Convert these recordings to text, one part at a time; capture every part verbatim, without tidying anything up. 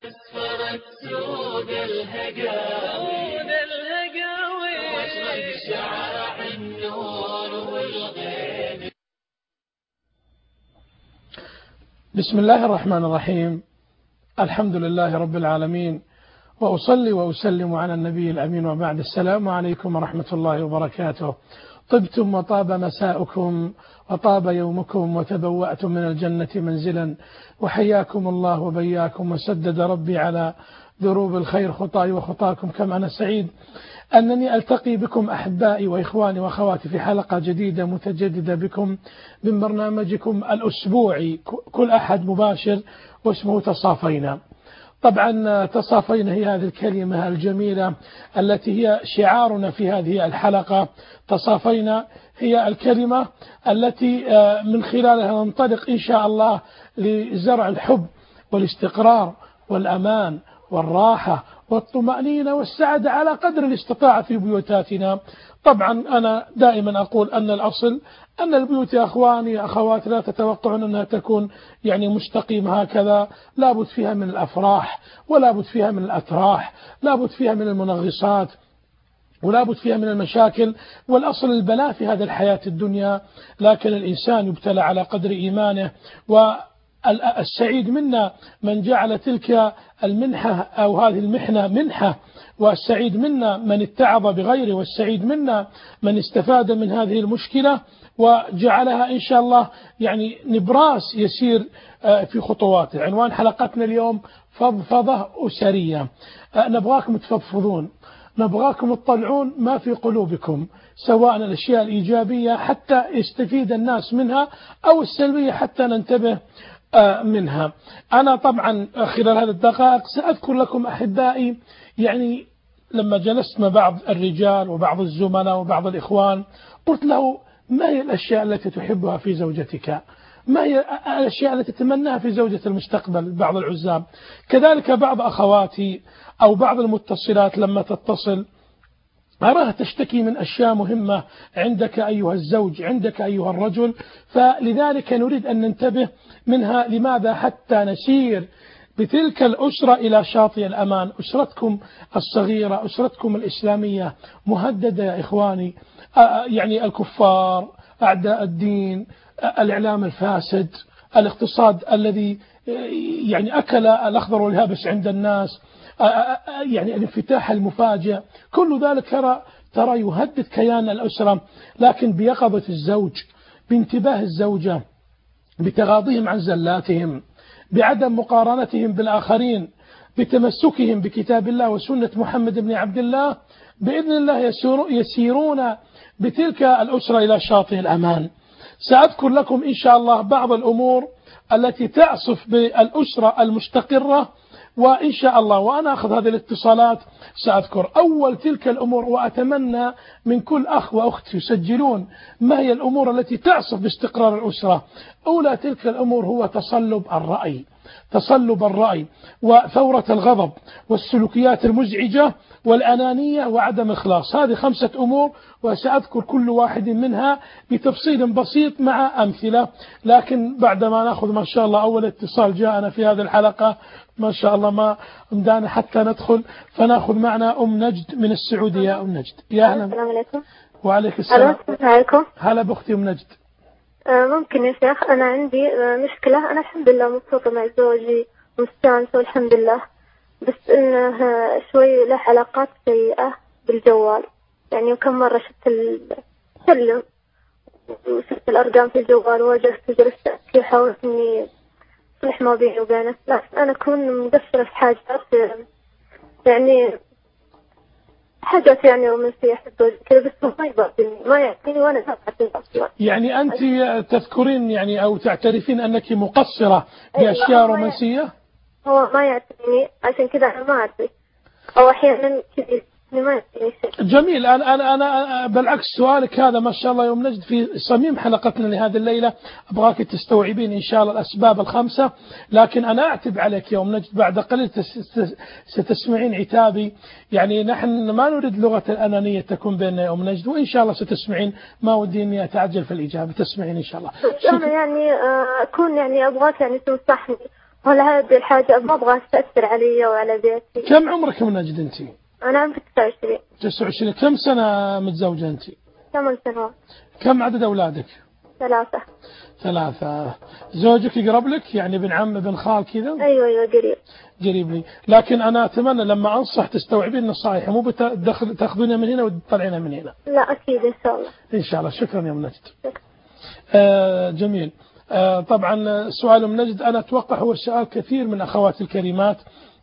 أسفرت سود الهقاوي واشرق شعاع النور والغيم. بسم الله الرحمن الرحيم. الحمد لله رب العالمين، وأصلي وأسلم على النبي الأمين، وبعد. السلام عليكم ورحمة الله وبركاته. طبتم وطاب مساؤكم وطاب يومكم وتبوأتم من الجنة منزلا، وحياكم الله وبياكم، وسدد ربي على دروب الخير خطاي وخطاكم. كم أنا سعيد أنني ألتقي بكم أحبائي وإخواني وأخواتي في حلقة جديدة متجددة بكم من برنامجكم الأسبوعي كل أحد مباشر، واسمه تصافينا. طبعا تصافينا هي هذه الكلمة الجميلة التي هي شعارنا في هذه الحلقة. تصافينا هي الكلمة التي من خلالها ننطلق إن شاء الله لزرع الحب والاستقرار والأمان والراحة والطمأنينة والسعادة على قدر الاستطاعة في بيوتاتنا. طبعا أنا دائما أقول أن الأصل أن البيوت يا أخواني يا أخوات لا تتوقعون أنها تكون يعني مستقيمة هكذا، لابد فيها من الأفراح، ولابد فيها من الأتراح، لابد فيها من المنغصات، ولابد فيها من المشاكل. والأصل البلاء في هذه الحياة الدنيا، لكن الإنسان يبتلى على قدر إيمانه. والسعيد منا من جعل تلك المنحة أو هذه المحنة منحة، والسعيد منا من اتعظ بغيره، والسعيد منا من استفاد من هذه المشكلة وجعلها إن شاء الله يعني نبراس يسير في خطواته. عنوان حلقتنا اليوم فضفضة أسرية. نبغاكم تفضفضون، نبغاكم تطلعون ما في قلوبكم، سواء الأشياء الإيجابية حتى يستفيد الناس منها، أو السلبية حتى ننتبه منها. أنا طبعا خلال هذه الدقائق سأذكر لكم أحبائي، يعني لما جلست مع بعض الرجال وبعض الزملاء وبعض الإخوان، قلت له: ما هي الأشياء التي تحبها في زوجتك؟ ما هي الأشياء التي تتمناها في زوجة المستقبل؟ بعض العزاب كذلك، بعض أخواتي أو بعض المتصلات لما تتصل أراها تشتكي من أشياء مهمة عندك أيها الزوج، عندك أيها الرجل. فلذلك نريد أن ننتبه منها. لماذا؟ حتى نسير بتلك الأسرة إلى شاطئ الأمان. أسرتكم الصغيرة، أسرتكم الإسلامية مهددة يا إخواني. يعني الكفار، أعداء الدين، الإعلام الفاسد، الاقتصاد الذي يعني أكل الأخضر واليابس عند الناس، يعني الانفتاح المفاجئ، كل ذلك ترى ترى يهدد كيان الأسرة. لكن بيقظة الزوج، بانتباه الزوجة، بتغاضيهم عن زلاتهم، بعدم مقارنتهم بالآخرين، بتمسكهم بكتاب الله وسنة محمد بن عبد الله، بإذن الله يسيرون بتلك الأسرة إلى شاطئ الأمان. سأذكر لكم إن شاء الله بعض الأمور التي تعصف بالأسرة المستقرة، وإن شاء الله وأنا أخذ هذه الاتصالات سأذكر أول تلك الأمور. وأتمنى من كل أخ وأخت يسجلون ما هي الأمور التي تعصف باستقرار الأسرة. أولى تلك الأمور هو تصلب الرأي، تصلب الرأي وثورة الغضب والسلوكيات المزعجة والأنانية وعدم الإخلاص. هذه خمسة أمور، وسأذكر كل واحد منها بتفصيل بسيط مع أمثلة. لكن بعدما نأخذ ما شاء الله أول اتصال جاءنا في هذه الحلقة، ما شاء الله ما مدانا حتى ندخل، فنأخذ معنا أم نجد من السعودية. أم نجد، يا أهلا. السلام عليكم. وعليك السلام. عليكم. هلا بأختي أم نجد. ممكن يا شيخ، أنا عندي مشكلة. أنا الحمد لله مبسوطة مع زوجي ومستانسة والحمد لله، بس إنه شوي له علاقات سيئة بالجوال. يعني وكم مرة شفت السلم وشفت الأرقام في الجوال، وواجهت وجلست أبكي وحاولت إني أصلح ما بيني وبينه، لكن أنا أكون مقصرة في حاجات، يعني حاجات يعني رومانسية حتى كذا، بس ما يبغى ما يعطيني وأنا ما أعطيه. يعني أنت تذكرين يعني أو تعترفين أنك مقصرة بأشياء رومانسية؟ هو ما يعطيني، عشان كذا أنا ما أعطي، أو أحيانا كذا ما يعطيني شيء. جميل. أنا أنا أنا بالعكس سؤالك هذا ما شاء الله يوم نجد في صميم حلقتنا لهذه الليلة، أبغاك تستوعبين إن شاء الله الأسباب الخمسة. لكن أنا أعتب عليك يوم نجد، بعد قليل ستسمعين عتابي. يعني نحن ما نريد لغة الأنانية تكون بيننا يوم نجد، وإن شاء الله ستسمعين. ما ودي إني أتعجل في الإجابة، تسمعين إن شاء الله. أنا يعني أكون يعني أبغاك يعني تنصحني، ولا هذه الحاجة ما أبغى تأثر علي وعلى بيتي. كم عمرك من أجد أنت؟ أنا عمري تسعة وعشرين. تسعة وعشرين. كم سنة متزوجة أنت؟ ثمان سنوات. كم عدد أولادك؟ ثلاثة. ثلاثة. زوجك يقرب لك يعني ابن عم ابن خال كذا؟ أيوة أيوة قريب. قريب لي. لكن أنا أتمنى لما أنصح تستوعبين نصائح مو بتاخذونها من هنا وتطلعينها من هنا. لا أكيد إن شاء الله. إن شاء الله. شكرا يا منجد. آه جميل. آه طبعا سؤال منجد أنا أتوقع هو سؤال كثير من أخواتي الكريمات.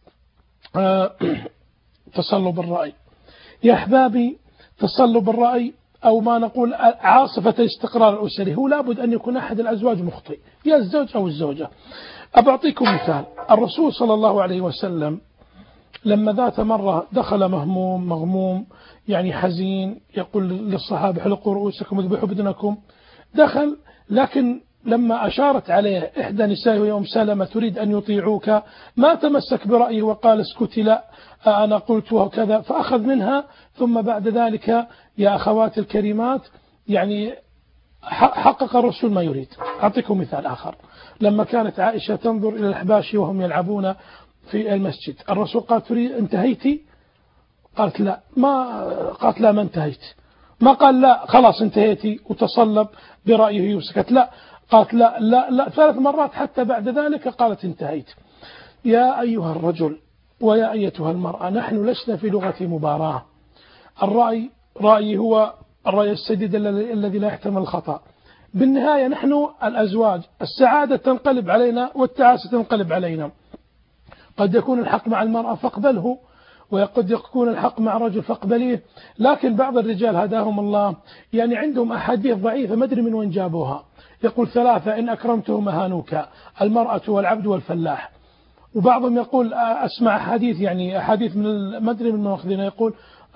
آه تصلب الرأي يا أحبابي. تصلب الرأي أو ما نقول عاصفة الاستقرار الأسري هو لابد أن يكون أحد الأزواج مخطئ يا الزوج أو الزوجة. أبعطيكم مثال. الرسول صلى الله عليه وسلم لما ذات مرة دخل مهموم مغموم يعني حزين يقول للصحابة حلقوا رؤوسكم اذبحوا بدنكم. دخل لكن لما أشارت عليه إحدى نسائه يوم سلمة تريد أن يطيعوك ما تمسك برأيه وقال اسكتي لا أنا قلت وكذا فأخذ منها. ثم بعد ذلك يا أخوات الكريمات يعني حقق الرسول ما يريد. أعطيكم مثال آخر. لما كانت عائشة تنظر إلى الأحباش وهم يلعبون في المسجد الرسول قال تريد انتهيتي؟ قالت لا. ما قالت لا ما انتهيت. ما قال لا خلاص انتهيتي وتصلب برأيه وسكت. لا قالت لا لا لا ثلاث مرات حتى بعد ذلك قالت انتهيت. يا أيها الرجل ويا أيتها المرأة نحن لسنا في لغة مباراة. الرأي رأي هو الرأي السديد الذي لا يحتمل الخطأ. بالنهاية نحن الأزواج السعادة تنقلب علينا والتعاسة تنقلب علينا. قد يكون الحق مع المرأة فاقبله وقد يكون الحق مع رجل فاقبليه. لكن بعض الرجال هداهم الله يعني عندهم أحاديث ضعيفة ما أدري من وين جابوها. يقول ثلاثة إن أكرمتهم هانوك المرأة والعبد والفلاح. وبعضهم يقول أسمع أحاديث يعني أحاديث من ما أدري من مؤخذين يقول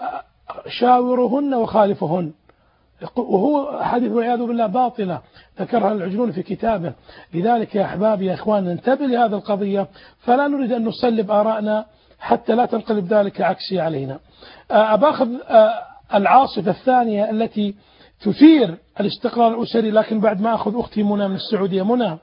شاورهن وخالفهن وهو حديث والعياذ بالله باطلة ذكرها العجلون في كتابه. لذلك يا أحبابي يا إخوان ننتبه لهذه القضية فلا نريد أن نسلب آرائنا حتى لا تنقلب ذلك عكسي علينا. أباخذ العاصفة الثانية التي تثير الاستقرار الأسري لكن بعد ما أخذ أختي منى من السعودية. منى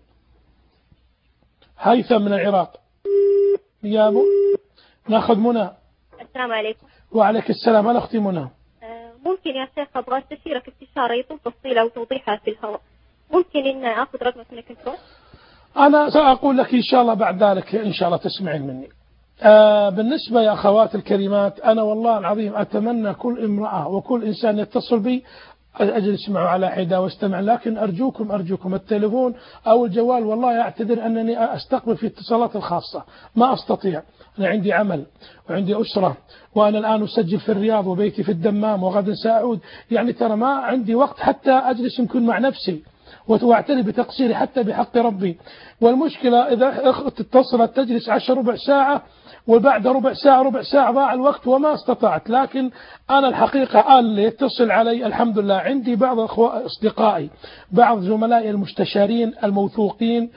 هيثم من العراق. يا أبو ناخذ منى. السلام عليكم. وعليك السلام. أنا أختي منى. ممكن يا شيخ أبغى استشيرك استشارة يطول تفصيلها وتوضيحها في الهواء. ممكن إن أخذ رقمك من الكنترول؟ أنا سأقول لك إن شاء الله بعد ذلك إن شاء الله تسمعين مني. آه بالنسبة يا أخوات الكريمات أنا والله العظيم أتمنى كل امرأة وكل إنسان يتصل بي أجلس معه على حدة واستمع. لكن أرجوكم أرجوكم التليفون أو الجوال والله أعتذر أنني أستقبل في اتصالات الخاصة ما أستطيع. أنا عندي عمل وعندي أسرة وأنا الآن أسجل في الرياض وبيتي في الدمام وغدا سأعود يعني ترى ما عندي وقت حتى أجلس يمكن مع نفسي وتعتني بتقصيري حتى بحق ربي. والمشكلة إذا أخت اتصلت تجلس عشر ربع ساعة وبعد ربع ساعة ربع ساعة ضاع الوقت وما استطعت. لكن أنا الحقيقة قال اللي يتصل علي الحمد لله عندي بعض أصدقائي بعض زملائي المستشارين الموثوقين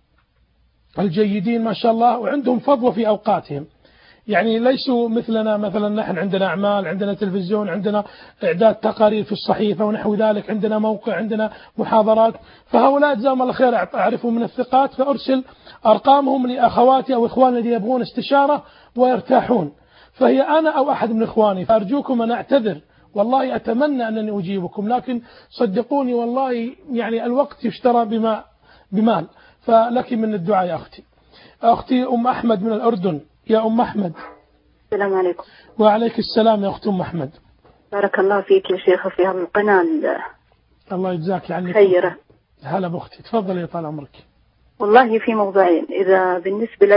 الجيدين ما شاء الله وعندهم فضوة في أوقاتهم يعني ليسوا مثلنا. مثلا نحن عندنا أعمال عندنا تلفزيون عندنا إعداد تقارير في الصحيفة ونحو ذلك عندنا موقع عندنا محاضرات. فهؤلاء جزاهم الله خير أعرفهم من الثقات فأرسل أرقامهم لأخواتي أو إخواني الذين يبغون استشارة ويرتاحون. فهي أنا أو أحد من إخواني فأرجوكم أن أعتذر والله أتمنى أنني أجيبكم لكن صدقوني والله يعني الوقت يشترى بما بمال. فلك من الدعاء يا أختي. أختي أم أحمد من الأردن. يا أم أحمد. السلام عليكم. وعليك السلام يا أخت أم أحمد. بارك الله فيك يا شيخ في هذه القناة. الله يجزاك عني خيرة. هلا بأختي تفضلي يا طال عمرك. والله في موضوعين. إذا بالنسبة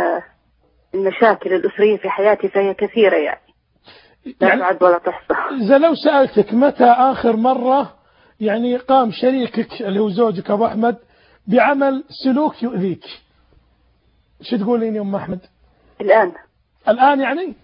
للمشاكل الأسرية في حياتي فهي كثيرة يعني لا يعني تعد ولا تحصى. إذا لو سألتك متى آخر مرة يعني قام شريكك اللي هو زوجك أبو أحمد بعمل سلوك يؤذيك شو تقولين يا أم أحمد؟ الآن. الآن يعني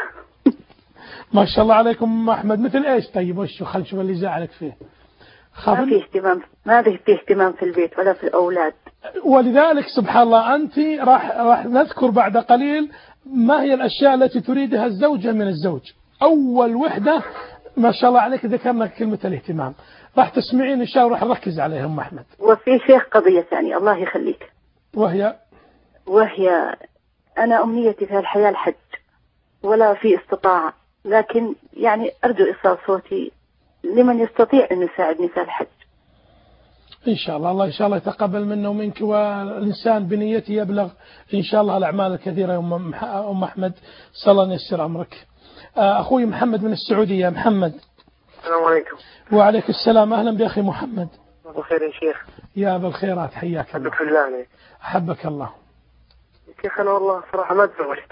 ما شاء الله عليكم أم أحمد. مثل إيش طيب وشو خل شوف اللي زعلك فيه. ما في اهتمام ما في اهتمام في البيت ولا في الأولاد. ولذلك سبحان الله أنت راح راح نذكر بعد قليل ما هي الأشياء التي تريدها الزوجة من الزوج. أول وحدة ما شاء الله عليك ذكرنا كلمة الاهتمام راح تسمعين إن شاء الله راح نركز عليها أم أحمد. وفي شيخ قضية ثانية الله يخليك وهي وهي أنا أمنيتي في الحياة الحج ولا في استطاعة، لكن يعني أرجو إيصال صوتي لمن يستطيع أن يساعدني في الحج. إن شاء الله الله إن شاء الله يتقبل منه ومنك، والإنسان بنيته يبلغ إن شاء الله الأعمال الكثيرة. يا أم أحمد صلى الله أن ييسر أمرك. أخوي محمد من السعودية. محمد. السلام عليكم. وعليك السلام، أهلا بأخي محمد. بخير يا شيخ. يا أبا الخيرات، حياك الله. أحبك في الله. أحبك الله. كيف أنا والله صراحة ما تزوجت.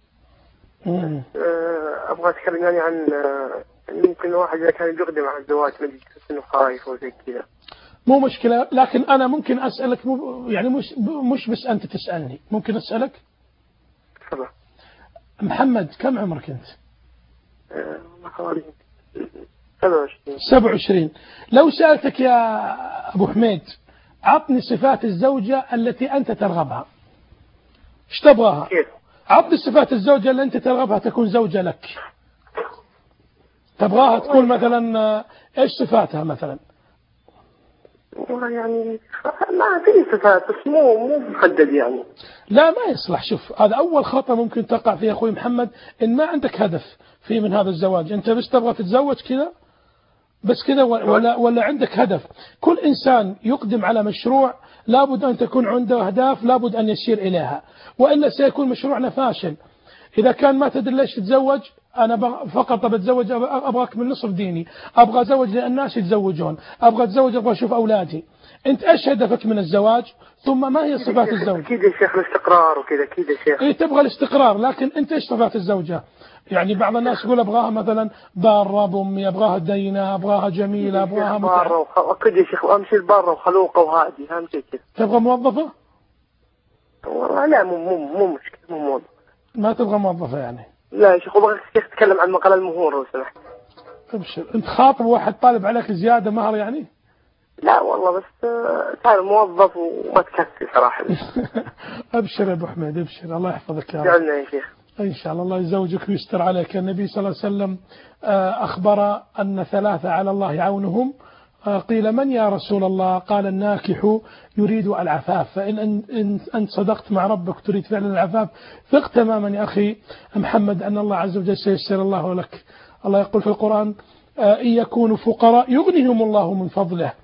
أبغى أتكلم يعني عن ممكن واحد إذا كان يقدم على الزواج ما يحس إنه خايف وزي كذا. مو مشكلة، لكن أنا ممكن أسألك يعني مش مش بس أنت تسألني، ممكن أسألك؟ تفضل. محمد كم عمرك أنت؟ حوالي سبعة وعشرين. سبعة وعشرين. لو سألتك يا أبو حميد عطني صفات الزوجة التي أنت ترغبها، ايش تبغاها؟ كيف؟ عطني صفات الزوجة اللي أنت ترغبها تكون زوجة لك. تبغاها تكون مثلا ايش صفاتها مثلا؟ والله يعني ما في صفات بس مو مو محدد يعني. لا ما يصلح. شوف هذا أول خطأ ممكن تقع فيه أخوي محمد، إن ما عندك هدف في من هذا الزواج، أنت بس تبغى تتزوج كذا بس كذا، ولا ولا عندك هدف. كل إنسان يقدم على مشروع لابد أن تكون عنده أهداف لابد أن يسير إليها، وإلا سيكون مشروعنا فاشل. إذا كان ما تدري ليش تتزوج، أنا فقط بتزوج أبغاك من نصف ديني، أبغى أتزوج لأن الناس يتزوجون، أبغى أتزوج أبغى أشوف أولادي. أنت إيش هدفك من الزواج؟ ثم ما هي صفات الزوج؟ أكيد يا شيخ الاستقرار وكذا. أكيد يا شيخ. إيه تبغى الاستقرار، لكن أنت إيش صفات الزوجة؟ يعني بعض الناس يقول أبغاها مثلا بارة بأمي، أبغاها دينة، أبغاها جميلة، أبغاها بارة وخ... أكيد يا شيخ. أهم شيء البارة وخلوقة وهادي، أهم شيء كذا. تبغى موظفة؟ والله لا مو مو مو مشكلة مو موظفة. ما تبغى موظفة يعني؟ لا يا شيخ. أبغى الشيخ تتكلم عن مقال المهور لو سمحت. ابشر. أنت خاطب واحد طالب عليك زيادة مهر يعني؟ لا والله بس تعال موظف وما تكفي صراحة. أبشر يا أبو حميد أبشر، الله يحفظك يا رب. جعلنا يا شيخ. إن شاء الله الله يزوجك ويستر عليك. النبي صلى الله عليه وسلم أخبر أن ثلاثة على الله عونهم. قيل من يا رسول الله؟ قال الناكح يريد العفاف، فإن إن أنت صدقت مع ربك تريد فعلا العفاف ثق تماما يا أخي محمد أن الله عز وجل سيسر الله لك. الله يقول في القرآن إن يكونوا فقراء يغنيهم الله من فضله.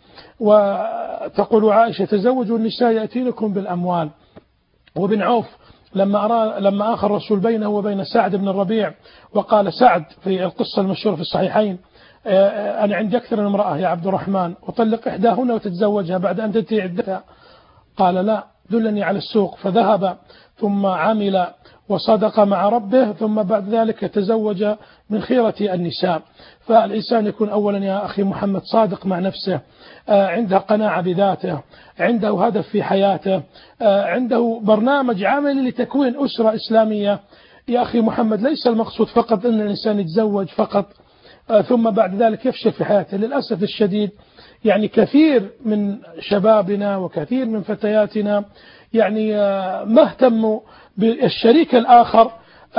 وتقول عائشة تزوجوا النساء يأتينكم بالأموال. وابن عوف لما أرى لما آخر الرسول بينه وبين سعد بن الربيع وقال سعد في القصة المشهورة في الصحيحين أنا عندي أكثر من امرأة يا عبد الرحمن أطلق إحداهن وتتزوجها بعد أن تنتهي عدتها، قال لا دلني على السوق، فذهب ثم عمل وصدق مع ربه ثم بعد ذلك تزوج من خيرة النساء. فالإنسان يكون أولا يا أخي محمد صادق مع نفسه، عنده قناعة بذاته، عنده هدف في حياته، عنده برنامج عملي لتكوين أسرة إسلامية. يا أخي محمد ليس المقصود فقط أن الإنسان يتزوج فقط ثم بعد ذلك يفشل في حياته. للأسف الشديد يعني كثير من شبابنا وكثير من فتياتنا يعني ما اهتموا بالشريك الآخر.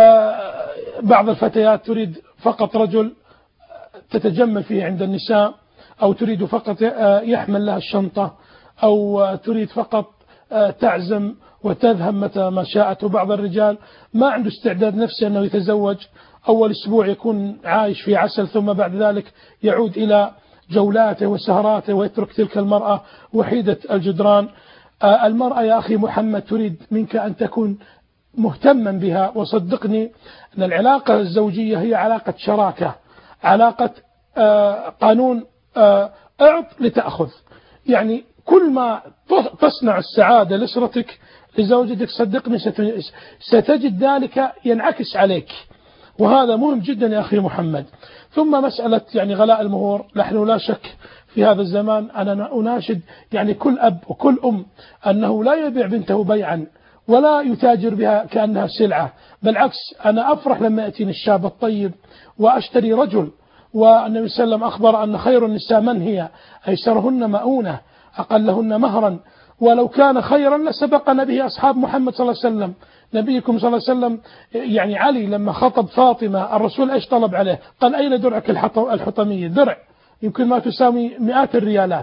بعض الفتيات تريد فقط رجل تتجمل فيه عند النساء، أو تريد فقط يحمل لها الشنطة، أو تريد فقط تعزم وتذهب متى ما شاءت. وبعض الرجال ما عنده استعداد نفسي أنه يتزوج، أول أسبوع يكون عايش في عسل ثم بعد ذلك يعود إلى جولاته وسهراته ويترك تلك المرأة وحيدة الجدران. المرأة يا أخي محمد تريد منك أن تكون مهتما بها، وصدقني أن العلاقة الزوجية هي علاقة شراكة، علاقة قانون أعط لتأخذ. يعني كل ما تصنع السعادة لأسرتك لزوجتك صدقني ستجد ذلك ينعكس عليك، وهذا مهم جدا يا أخي محمد. ثم مسألة يعني غلاء المهور، نحن لا شك في هذا الزمان أنا أناشد يعني كل أب وكل أم أنه لا يبيع بنته بيعا ولا يتاجر بها كأنها سلعة، بالعكس أنا أفرح لما يأتيني الشاب الطيب وأشتري رجل. والنبي صلى الله عليه وسلم أخبر أن خير النساء من هي؟ أيسرهن مؤونة أقلهن مهرا، ولو كان خيرا لسبقنا به أصحاب محمد صلى الله عليه وسلم. نبيكم صلى الله عليه وسلم يعني علي لما خطب فاطمة الرسول إيش طلب عليه؟ قال أين درعك الحطمية؟ درع يمكن ما تساوي مئات الريالات،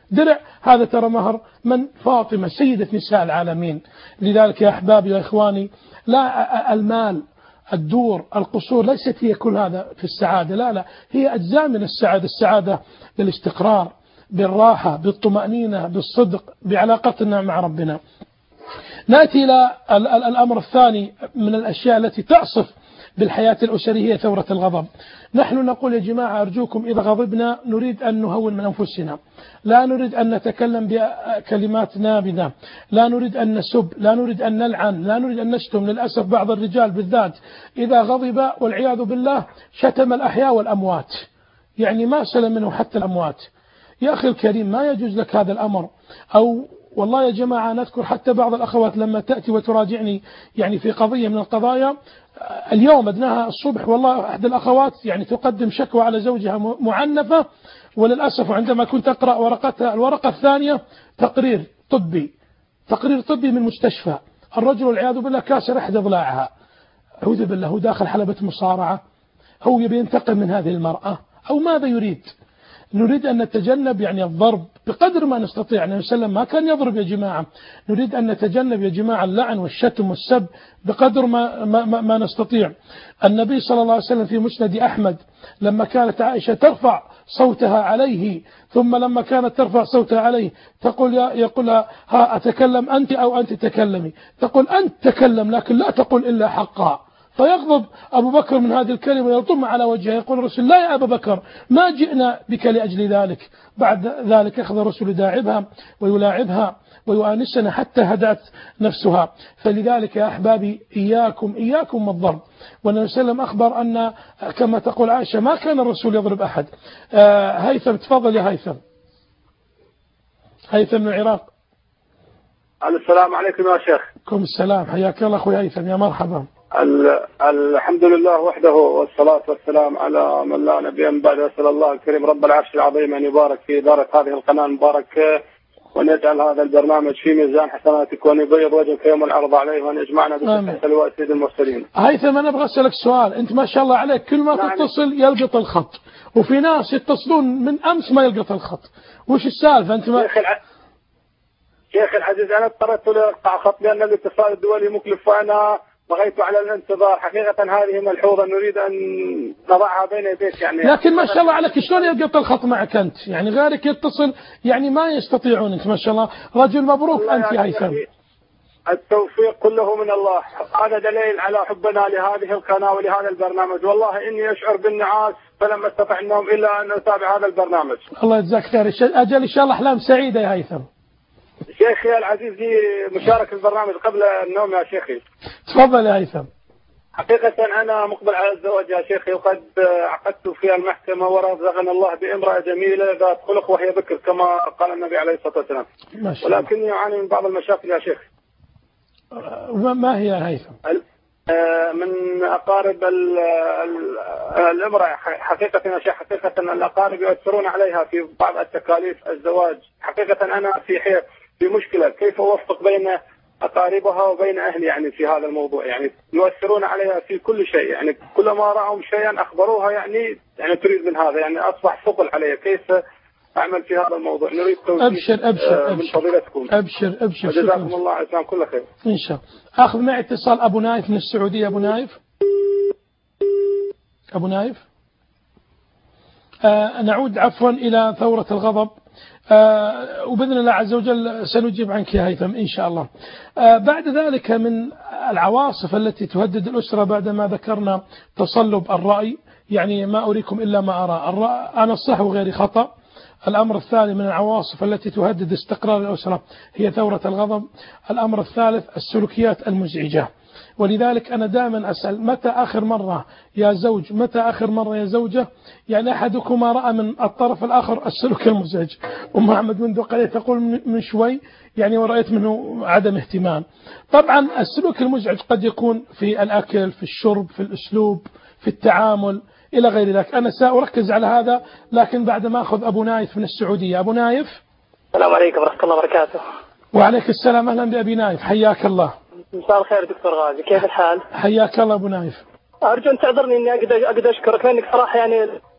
درع هذا ترى مهر من؟ فاطمة سيدة نساء العالمين. لذلك يا أحبابي يا إخواني، لا المال الدور القصور ليست هي كل هذا في السعادة، لا لا، هي أجزاء من السعادة. السعادة بالاستقرار، بالراحة، بالطمأنينة، بالصدق، بعلاقتنا مع ربنا. نأتي إلى الأمر الثاني من الأشياء التي تعصف بالحياة الأسرية هي ثورة الغضب. نحن نقول يا جماعة أرجوكم إذا غضبنا نريد أن نهون من أنفسنا، لا نريد أن نتكلم بكلمات نابذة، لا نريد أن نسب، لا نريد أن نلعن، لا نريد أن نشتم. للأسف بعض الرجال بالذات إذا غضب والعياذ بالله شتم الأحياء والأموات، يعني ما سلم منه حتى الأموات. يا أخي الكريم ما يجوز لك هذا الأمر. أو والله يا جماعة نذكر حتى بعض الأخوات لما تأتي وتراجعني يعني في قضية من القضايا، اليوم أدناها الصبح والله أحد الأخوات يعني تقدم شكوى على زوجها معنفة، وللأسف عندما كنت أقرأ ورقتها الورقة الثانية تقرير طبي، تقرير طبي من مستشفى، الرجل والعياذ بالله كاسر أحد أضلاعها، أعوذ بالله، هو داخل حلبة مصارعة، هو يبي ينتقم من هذه المرأة أو ماذا يريد؟ نريد أن نتجنب يعني الضرب بقدر ما نستطيع. النبي صلى الله عليه وسلم ما كان يضرب يا جماعة. نريد أن نتجنب يا جماعة اللعن والشتم والسب بقدر ما, ما, ما, ما نستطيع. النبي صلى الله عليه وسلم في مسند أحمد لما كانت عائشة ترفع صوتها عليه، ثم لما كانت ترفع صوتها عليه تقول يا يقول ها أتكلم أنت أو أنت تكلمي، تقول أنت تكلم لكن لا تقول إلا حقا. فيغضب أبو بكر من هذه الكلمة ويطم على وجهه، يقول الرسول لا يا أبا بكر ما جئنا بك لأجل ذلك. بعد ذلك أخذ الرسول يداعبها ويلاعبها ويؤانسنا حتى هدأت نفسها. فلذلك يا أحبابي إياكم إياكم والضرب. والنبي صلى الله عليه وسلم أخبر أن كما تقول عائشة ما كان الرسول يضرب أحد. آه هيثم تفضل يا هيثم. هيثم من العراق. السلام عليكم يا شيخ. عليكم السلام، حياك الله أخوي هيثم، يا مرحبا. الحمد لله وحده والصلاة والسلام على من لا نبي بعد. أسأل الله الكريم رب العرش العظيم أن يبارك في إدارة هذه القناة المباركة، وأن يجعل هذا البرنامج في ميزان حسناتك، وأن يبيض وجهك يوم العرض عليه، وأن يجمعنا بصحة لواء سيد المرسلين. هيثم أنا أبغى أسألك سؤال، أنت ما شاء الله عليك كل ما نعم. تتصل يلقط الخط، وفي ناس يتصلون من أمس ما يلقط الخط، وش السالفة أنت ما... شيخ, الع... شيخ العزيز أنا اضطريت لإقطاع خط لأن الاتصال الدولي مكلف، وأنا بغيت على الانتظار. حقيقة هذه ملحوظة نريد أن نضعها بين يديك يعني. لكن ما شاء الله عليك شلون يلقط الخط معك أنت؟ يعني غيرك يتصل يعني ما يستطيعون. أنت ما شاء الله رجل مبروك أنت يا هيثم. التوفيق كله من الله، هذا دليل على حبنا لهذه القناة ولهذا البرنامج. والله إني أشعر بالنعاس فلم أستطع النوم إلا أن أتابع هذا البرنامج. الله يجزاك خير. أجل إن شاء الله أحلام سعيدة يا هيثم. شيخي العزيز لي مشاركة البرنامج قبل النوم يا شيخي. تفضل يا هيثم. حقيقة أنا مقبل على الزواج يا شيخي، وقد عقدت في المحكمة ورزقنا الله بامرأة جميلة ذات خلق وهي بكر كما قال النبي عليه الصلاة والسلام، ولكني أعاني من بعض المشاكل يا شيخ. ما هي يا هيثم؟ من أقارب الامرأة حقيقة يا شيخ، حقيقة الأقارب يؤثرون عليها في بعض التكاليف الزواج. حقيقة أنا في حير في مشكلة كيف أوفق بين أقاربها وبين أهلي يعني في هذا الموضوع، يعني يؤثرون عليها في كل شيء، يعني كلما رأوا شيئا أخبروها يعني يعني تريد من هذا، يعني أصبح ثقل علي. كيف أعمل في هذا الموضوع؟ نريد توجيه أبشر أبشر من فضيلتكم. أبشر أبشر جزاكم الله عزام كل خير. إن شاء الله. أخذ معي اتصال أبو نايف من السعودية. أبو نايف أبو نايف آه نعود عفوا إلى ثورة الغضب. آه وبإذن الله عز وجل سنجيب عنك يا هيثم إن شاء الله. آه بعد ذلك من العواصف التي تهدد الأسرة بعدما ذكرنا تصلب الرأي، يعني ما أريكم إلا ما أرى، أنا الصح وغيري خطأ. الأمر الثاني من العواصف التي تهدد استقرار الأسرة هي ثورة الغضب. الأمر الثالث السلوكيات المزعجة. ولذلك أنا دائما أسأل متى آخر مرة يا زوج، متى آخر مرة يا زوجة، يعني أحدكما رأى من الطرف الآخر السلوك المزعج. أم محمد منذ قليل تقول من شوي يعني ورأيت منه عدم اهتمام. طبعا السلوك المزعج قد يكون في الأكل، في الشرب، في الأسلوب، في التعامل إلى غير ذلك. أنا سأركز على هذا لكن بعد ما أخذ أبو نايف من السعودية. أبو نايف. السلام عليكم ورحمة الله وبركاته. وعليك السلام، أهلا بأبي نايف، حياك الله. مساء الخير دكتور غازي، كيف الحال؟ حياك الله أبو نايف. أرجو أن تعذرني إني أقدر أقدر أشكرك لأنك صراحة يعني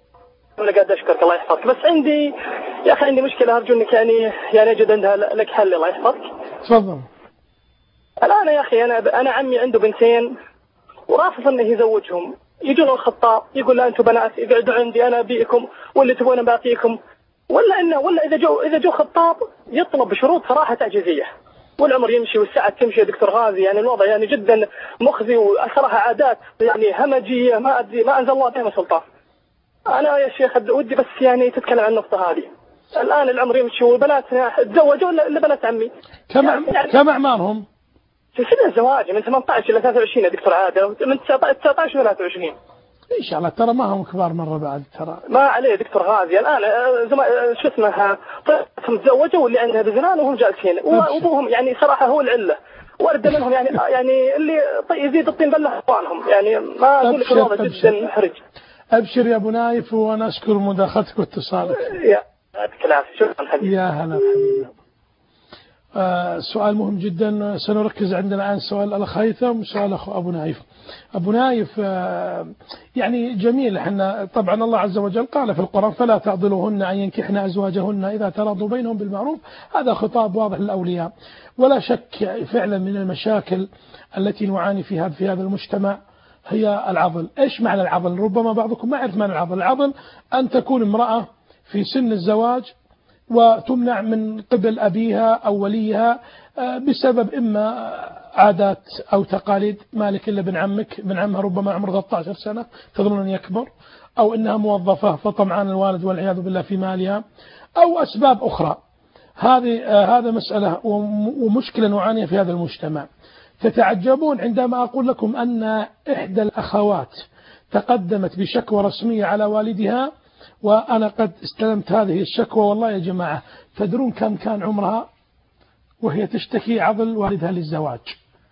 أنا قاعد أشكرك الله يحفظك. بس عندي يا أخي عندي مشكلة أرجو إنك يعني يعني أجد عندها لك حل الله يحفظك. تفضل. الآن يا أخي أنا أنا عمي عنده بنتين ورافض إنه يزوجهم، يجون الخطاب يقول لا أنتم بنات اقعدوا عندي أنا أبيكم واللي تبون بعطيكم، ولا إنه ولا إذا جو إذا جو خطاب يطلب بشروط صراحة تعجيزية، والعمر يمشي والساعة تمشي يا دكتور غازي. يعني الوضع يعني جدا مخزي وصراحة عادات يعني همجية ما أدري ما أنزل الله بها سلطان. أنا يا شيخ ودي بس يعني تتكلم عن النقطة هذه. الآن العمر يمشي والبناتنا تزوجوا إلا بنات عمي. كم يعني كم أعمارهم؟ في سن الزواج من ثمانية عشر إلى ثلاثة وعشرين يا دكتور عادل، من تسعة عشر إلى ثلاثة وعشرين. إن شاء الله ترى ما هم كبار مرة بعد ترى. ما عليه دكتور غازي الآن زم... شو اسمها طفلهم تزوجوا واللي عندها بزنان وهم جالسين وأبوهم يعني صراحة هو العلة ورد منهم يعني يعني اللي يزيد الطين بله أخوانهم. يعني ما أقول لك الوضع جدا محرج. أبشر يا أبو نايف وأنا أشكر مداخلتك واتصالك. يا شكرا حبيبي. يا هلا حبيبي. آه سؤال مهم جدا. سنركز عندنا الآن سؤال الأخ هيثم وسؤال أخو أبو نايف. أبو نايف آه يعني جميل. احنا طبعا الله عز وجل قال في القرآن فلا تعضلوهن أن ينكحن أزواجهن إذا تراضوا بينهم بالمعروف. هذا خطاب واضح للأولياء. ولا شك فعلا من المشاكل التي نعاني فيها في هذا المجتمع هي العضل. إيش معنى العضل؟ ربما بعضكم ما يعرف معنى العضل. العضل أن تكون امرأة في سن الزواج وتمنع من قبل أبيها أو وليها بسبب إما عادات أو تقاليد مالك إلا بن عمك بن عمها ربما عمره ثلاثة عشر سنة تظن أن يكبر، أو إنها موظفة فطمعان الوالد والعياذ بالله في مالها، أو أسباب أخرى. هذه هذا مسألة ومشكلة نعانيها في هذا المجتمع. تتعجبون عندما أقول لكم أن إحدى الأخوات تقدمت بشكوى رسمية على والدها، وأنا قد استلمت هذه الشكوى. والله يا جماعة تدرون كم كان عمرها وهي تشتكي عضل والدها للزواج؟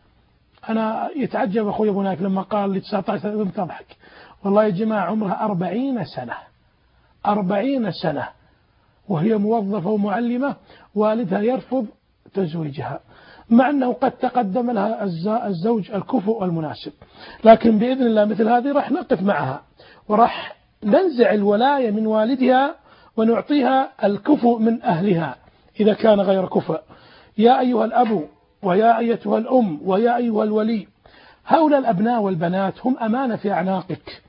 أنا يتعجب أخوي أبو نايف لما قال لي تسعة عشر سنة تضحك. والله يا جماعة عمرها أربعين سنة أربعين سنة وهي موظفة ومعلمة، والدها يرفض تزويجها مع أنه قد تقدم لها الزوج الكفؤ المناسب. لكن بإذن الله مثل هذه راح نقف معها وراح ننزع الولاية من والدها ونعطيها الكفؤ من أهلها إذا كان غير كفؤ. يا أيها الأب ويا أيتها الأم ويا أيها الولي، هؤلاء الأبناء والبنات هم أمانة في أعناقك.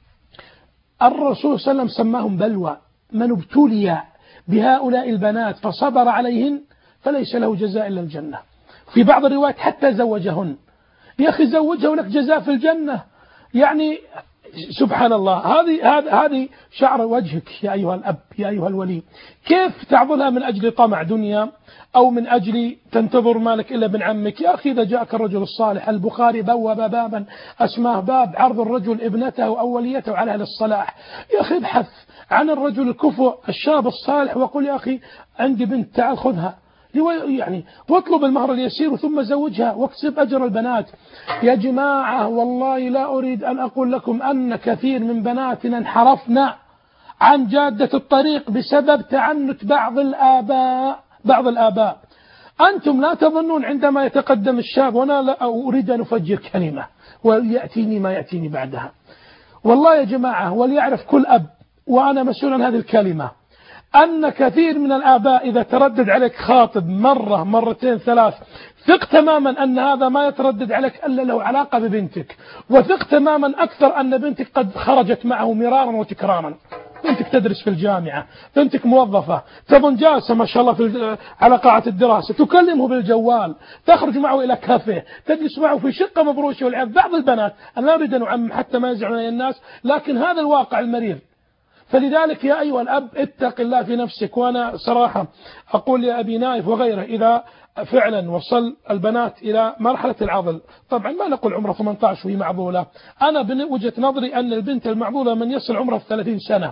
الرسول صلى الله عليه وسلم سماهم بلوى. من ابتلي بهؤلاء البنات فصبر عليهن فليس له جزاء إلا الجنة. في بعض الروايات حتى زوجهن. يا أخي زوجها ولك جزاء في الجنة. يعني سبحان الله. هذه هذه هذه شعر وجهك يا أيها الأب يا أيها الولي. كيف تعضلها من أجل طمع دنيا أو من أجل تنتظر مالك إلا بن عمك؟ يا أخي إذا جاءك الرجل الصالح، البخاري بوب بابا اسماه باب عرض الرجل ابنته أو وليته على أهل الصلاح. يا أخي ابحث عن الرجل الكفؤ الشاب الصالح وقل يا أخي عندي بنت تعال خذها يعني واطلب المهر اليسير ثم زوجها واكسب أجر البنات. يا جماعة والله لا أريد أن أقول لكم أن كثير من بناتنا انحرفنا عن جادة الطريق بسبب تعنت بعض الآباء بعض الآباء. أنتم لا تظنون عندما يتقدم الشاب، وأنا لا أريد أن أفجر كلمة ويأتيني ما يأتيني بعدها. والله يا جماعة وليعرف كل أب وأنا مسؤول عن هذه الكلمة أن كثير من الآباء إذا تردد عليك خاطب مرة مرتين ثلاث، ثق تماما أن هذا ما يتردد عليك إلا له علاقة ببنتك، وثق تماما أكثر أن بنتك قد خرجت معه مرارا وتكرارا. بنتك تدرس في الجامعة، بنتك موظفة، تظن جالسة ما شاء الله في على قاعة الدراسة، تكلمه بالجوال، تخرج معه إلى كافيه، تجلس معه في شقة مفروشة والعياذ. بعض البنات أنا لا أريد أن أعمم حتى ما يزعل علي الناس، لكن هذا الواقع المرير. فلذلك يا أيها الأب اتق الله في نفسك. وأنا صراحة أقول يا أبي نايف وغيره إذا فعلا وصل البنات إلى مرحلة العضل، طبعا ما نقول عمره ثمانية عشر وهي معضولة، أنا بوجهة نظري أن البنت المعضولة من يصل عمره ثلاثين سنة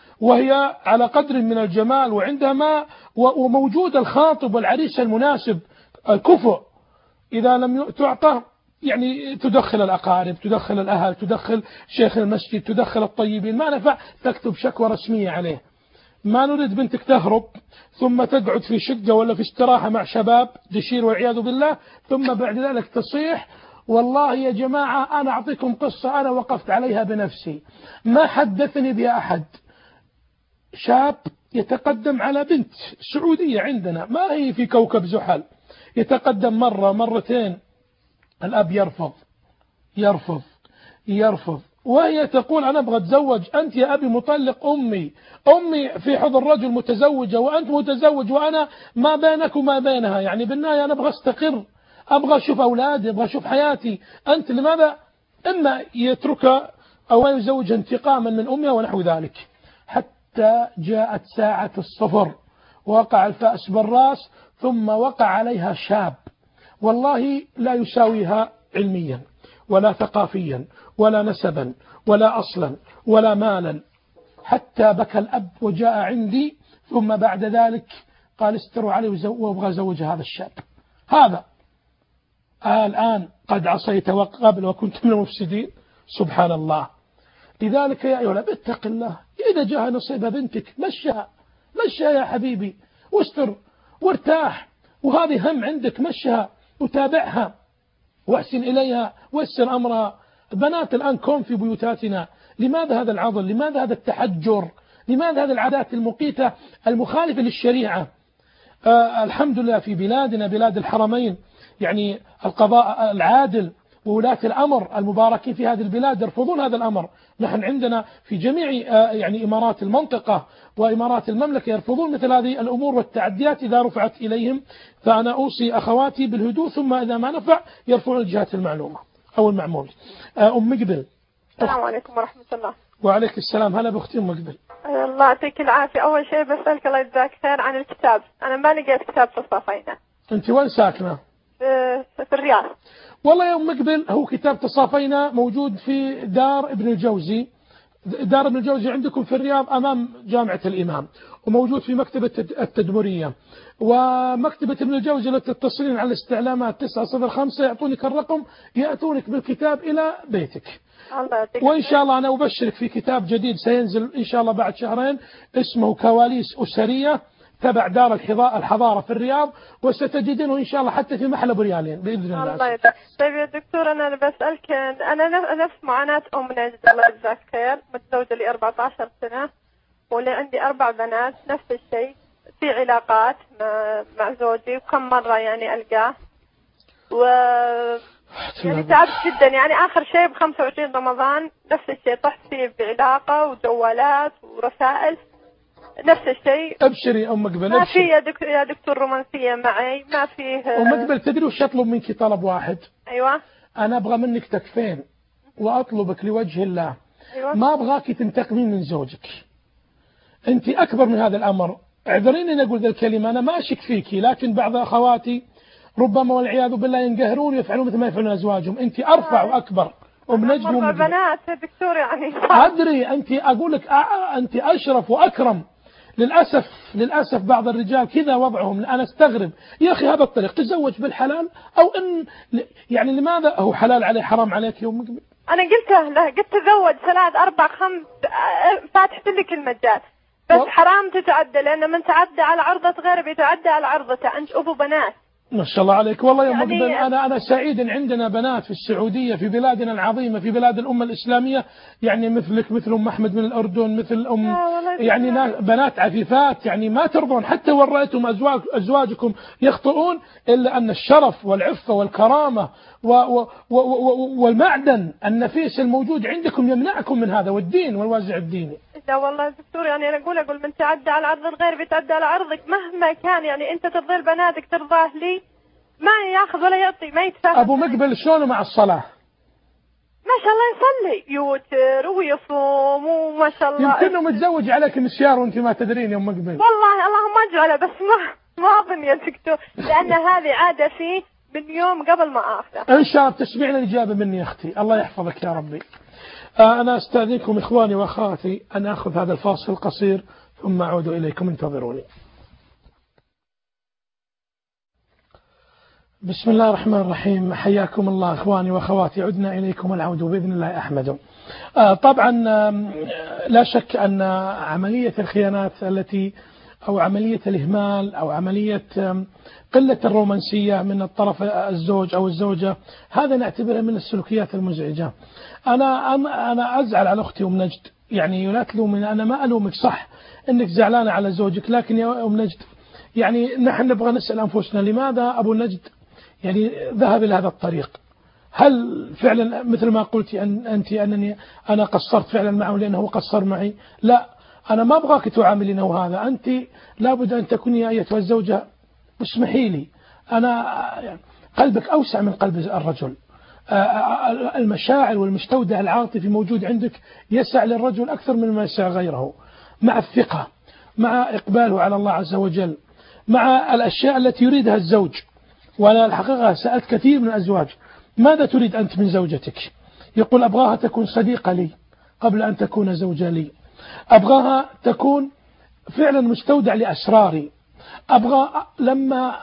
وهي على قدر من الجمال وعندما وموجود الخاطب والعريس المناسب الكفؤ، إذا لم تعطى يعني تدخل الأقارب، تدخل الأهل، تدخل شيخ المسجد، تدخل الطيبين، ما نفع تكتب شكوى رسمية عليه. ما نريد بنتك تهرب ثم تقعد في شقة ولا في استراحة مع شباب دشير والعياذ بالله، ثم بعد ذلك تصيح. والله يا جماعة أنا أعطيكم قصة أنا وقفت عليها بنفسي، ما حدثني بها أحد. شاب يتقدم على بنت سعودية عندنا ما هي في كوكب زحل، يتقدم مرة مرتين، الأب يرفض يرفض يرفض، وهي تقول أنا أبغى أتزوج، أنت يا أبي مطلق أمي، أمي في حضن رجل متزوجة وأنت متزوج وأنا ما بينك وما بينها، يعني بالنهاية أنا أبغى أستقر، أبغى أشوف أولادي، أبغى أشوف حياتي، أنت لماذا؟ إما يتركها أو يزوج انتقاما من أمها ونحو ذلك. حتى جاءت ساعة الصفر، وقع الفأس بالراس، ثم وقع عليها شاب والله لا يساويها علميا ولا ثقافيا ولا نسبا ولا أصلا ولا مالا، حتى بكى الأب وجاء عندي، ثم بعد ذلك قال استروا علي وابغى أزوج هذا الشاب هذا. آه الآن قد عصيت قبل وكنت من المفسدين، سبحان الله. لذلك يا أيها الأب اتق الله، إذا جاء نصيب بنتك مشها مشها يا حبيبي، واستر وارتاح، وهذه هم عندك مشها وتابعها واحسن إليها ويسر أمرها. البنات الآن كون في بيوتاتنا، لماذا هذا العضل؟ لماذا هذا التحجر؟ لماذا هذه العادات المقيتة المخالفة للشريعة؟ آه الحمد لله في بلادنا بلاد الحرمين يعني القضاء العادل وولاة الأمر المباركين في هذه البلاد يرفضون هذا الأمر. نحن عندنا في جميع آه يعني إمارات المنطقة وإمارات المملكة يرفضون مثل هذه الأمور والتعديات إذا رفعت إليهم. فأنا أوصي أخواتي بالهدوء، ثم إذا ما نفع يرفعون الجهات المعلومة أو المعمول. آه أم قبل. السلام عليكم ورحمة الله. وعليك السلام. هلا بأختي أم قبل. الله يعطيك العافية. أول شيء بسألك الله يجزاك خير عن الكتاب، أنا ما لقيت كتاب تصافينا. أنت وين ساكنة؟ في, في الرياض. والله يا أم قبل هو كتاب تصافينا موجود في دار ابن الجوزي. دار ابن الجوزي عندكم في الرياض أمام جامعة الإمام، وموجود في مكتبة التدمرية، ومكتبة ابن الجوزي التي تتصلين على الاستعلامات تسعة صفر خمسة يعطونك الرقم، يأتونك بالكتاب إلى بيتك. وإن شاء الله أنا أبشرك في كتاب جديد سينزل إن شاء الله بعد شهرين اسمه كواليس أسرية تبع دار الحضارة في الرياض، وستجدينه إن شاء الله حتى في محل أبو ريالين بإذن الله. الله يبارك. طيب يا دكتور أنا بسألك، أنا نفس معاناة أم نجد الله يجزاك خير، متزوجة لي أربعة عشر سنة ولي عندي أربع بنات نفس الشيء، في علاقات مع, مع زوجي وكم مرة يعني ألقاه و يعني تعبت جدا. يعني آخر شيء بخمسة وعشرين رمضان نفس الشيء طحت فيه بعلاقة وجوالات ورسائل نفس الشيء. ابشري أم قبل، ما في يا دكتور يا دكتور رومانسية معي، ما فيه. أم قبل تدري وش أطلب منك؟ طلب واحد. أيوة. أنا أبغى منك تكفين وأطلبك لوجه الله. أيوة. ما أبغاك تنتقمين من زوجك، أنت أكبر من هذا الأمر. اعذريني أن أقول ذا الكلمة، أنا ما أشك فيكي، لكن بعض أخواتي ربما والعياذ بالله ينقهرون ويفعلون مثل ما يفعلون أزواجهم. أنت أرفع وأكبر. أم نجد أربع بنات يا دكتور يعني. أدري أنت، أقول لك أنت أشرف وأكرم. للأسف للأسف بعض الرجال كذا وضعهم. أنا استغرب يا أخي هذا الطريق تزوج بالحلال، أو إن يعني لماذا هو حلال عليه حرام عليك يوم قبل؟ أنا قلت له قلت تزوج ثلاث أربع خمس، فاتحت لك المجال، بس و... حرام تتعدى، لأن من تعدى على عرضة غيره بيتعدى على عرضته. أنت أبو بنات ما شاء الله عليك. والله يا يعني مقبل أنا أنا سعيد إن عندنا بنات في السعودية في بلادنا العظيمة في بلاد الأمة الإسلامية، يعني مثلك مثل أم أحمد من الأردن، مثل أم يعني بنات عفيفات، يعني ما ترضون حتى ورأيتم أزواج أزواجكم يخطئون، إلا أن الشرف والعفة والكرامة و و و و والمعدن النفيس الموجود عندكم يمنعكم من هذا، والدين والوازع الديني. لا والله دكتور يعني أنا أقول أقول من تعدى على عرض الغير بيتعدى على عرضك مهما كان. يعني أنت ترضي بناتك ترضاه لي، ما ياخذ ولا يعطي، ما يتفاهم. أبو مقبل شلونه مع الصلاة؟ ما شاء الله يصلي يوتر ويصوم وما شاء الله. يمكنه متزوج عليك مسيار وأنت ما تدرين يا أم مقبل. والله اللهم اجعله، بس ما ما أظن يا دكتور، لأن هذه عادة فيه من يوم قبل ما آخذه. إن شاء الله تسمعنا الإجابة مني يا أختي، الله يحفظك يا ربي. أنا أستأذنكم إخواني وأخواتي أن أخذ هذا الفاصل القصير ثم أعود إليكم، انتظروني. بسم الله الرحمن الرحيم. حياكم الله إخواني وأخواتي، عدنا إليكم العود بإذن الله أحمد. طبعا لا شك أن عملية الخيانات التي أو عملية الإهمال أو عملية قلة الرومانسية من الطرف الزوج أو الزوجة، هذا نعتبره من السلوكيات المزعجة. أنا أنا أزعل على أختي أم نجد يعني لا تلومني، أنا ما ألومك، صح أنك زعلانة على زوجك، لكن يا أم نجد يعني نحن نبغى نسأل أنفسنا لماذا أبو نجد يعني ذهب إلى هذا الطريق؟ هل فعلا مثل ما قلت أن أنت أنني أنا قصرت فعلا معه لأنه قصر معي؟ لا، أنا ما أبغاك تعاملينه هذا. أنت لابد أن تكوني أيتها الزوجة، اسمحي لي، أنا قلبك أوسع من قلب الرجل، المشاعر والمستودع العاطفي موجود عندك يسع للرجل أكثر من ما يسع غيره، مع الثقة، مع إقباله على الله عز وجل، مع الأشياء التي يريدها الزوج. وأنا الحقيقة سألت كثير من الأزواج ماذا تريد أنت من زوجتك؟ يقول أبغاها تكون صديقة لي قبل أن تكون زوجة لي، أبغاها تكون فعلا مستودع لأسراري، أبغى لما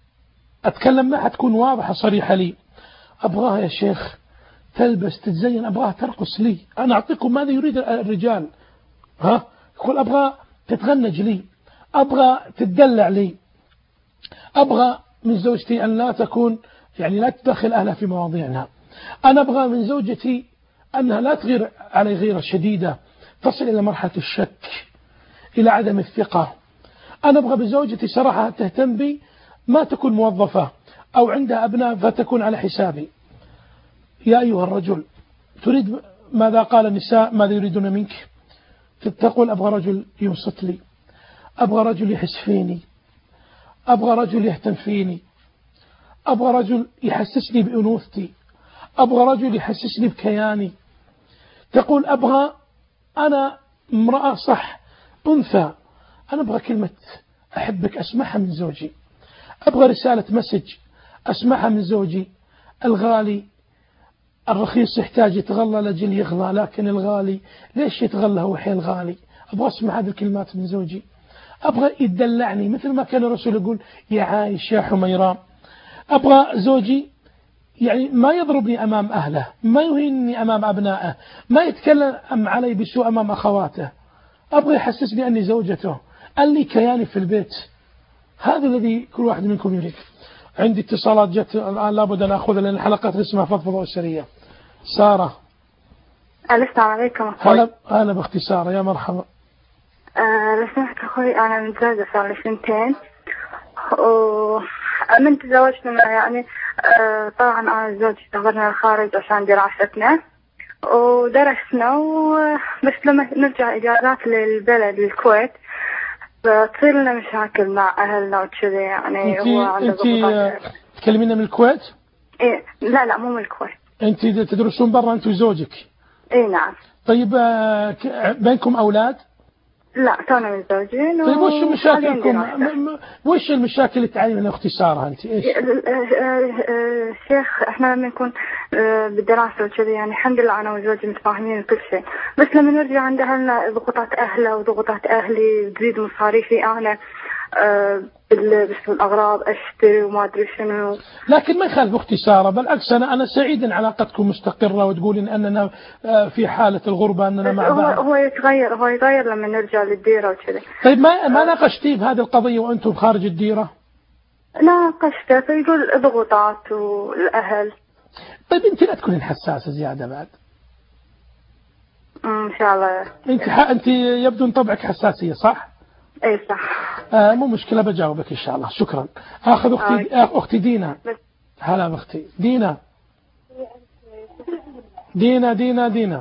أتكلم معها تكون واضحة صريحة لي، أبغاها يا شيخ تلبس تتزين، أبغاها ترقص لي. أنا أعطيكم ماذا يريد الرجال، ها يقول أبغى تتغنج لي، أبغى تدلع لي، أبغى من زوجتي أن لا تكون يعني لا تدخل أهلها في مواضيعنا، أنا أبغى من زوجتي أنها لا تغير علي غيرة شديدة تصل إلى مرحلة الشك، إلى عدم الثقة. أنا أبغى بزوجتي صراحة تهتم بي، ما تكون موظفة أو عندها أبناء فتكون على حسابي. يا أيها الرجل تريد ماذا قال النساء ماذا يريدون منك؟ تقول أبغى رجل ينصت لي، أبغى رجل يحس فيني، أبغى رجل يهتم فيني، أبغى رجل يحسسني بأنوثتي، أبغى رجل يحسسني بكياني. تقول أبغى أنا امرأة صح أنثى، أنا أبغى كلمة أحبك أسمعها من زوجي، أبغى رسالة مسج أسمعها من زوجي. الغالي الرخيص يحتاج يتغلى لجل يغلى، لكن الغالي ليش يتغلى هو حيل غالي؟ أبغى أسمع هذه الكلمات من زوجي، أبغى يدلعني مثل ما كان الرسول يقول يا عايش يا حميرة. أبغى زوجي يعني ما يضربني أمام أهله، ما يهينني أمام أبنائه، ما يتكلم علي بسوء أمام أخواته، أبغى يحسسني أني زوجته، أني كياني في البيت. هذا الذي كل واحد منكم يريد. عندي اتصالات جت الآن لابد أن أخذها لأن الحلقات اسمها فضفضة أسرية. سارة. السلام عليكم. هلا هلا باختصار يا مرحبا. أه لو سمحت أخوي أنا متزوجة صار لي سنتين ومن تزوجنا يعني أه طبعا أنا وزوجي سافرنا الخارج عشان دراستنا ودرسنا بس لما نرجع إجازات للبلد للكويت فتصير لنا مشاكل مع أهلنا وكذا يعني. انتي هو عنده انتي تكلمينا من الكويت؟ إيه لا لا مو من الكويت. انتي تدرسون برا انت وزوجك؟ إيه نعم. طيب بينكم أولاد؟ لا تونا متزوجين. طيب وش مشاكلكم؟ وش المشاكل اللي تعاني منها اختي سارة انت؟ ايش؟ شيخ احنا لما نكون بالدراسة وكذا يعني الحمد لله انا وزوجي متفاهمين وكل شيء، بس لما نرجع عند اهلنا ضغوطات اهله وضغوطات اهلي تزيد مصاريفي انا بس الأغراض أشتري وما أدري شنو. لكن ما يخالف أختي سارة، بالعكس أنا أنا سعيد إن علاقتكم مستقرة وتقولين أننا في حالة الغربة أننا مع بعض. هو هو يتغير هو يتغير لما نرجع للديرة وكذا. طيب ما ما ناقشتيه بهذه القضية وأنتم خارج الديرة؟ ناقشته فيقول ضغوطات والأهل. طيب أنت لا تكونين حساسة زيادة بعد. إن شاء الله. أنت أنت يبدو أن طبعك حساسية صح؟ اي صح. آه مو مشكلة بجاوبك إن شاء الله. شكرا. آخذ أختي آه أختي دينا. هلا بأختي دينا. دينا دينا دينا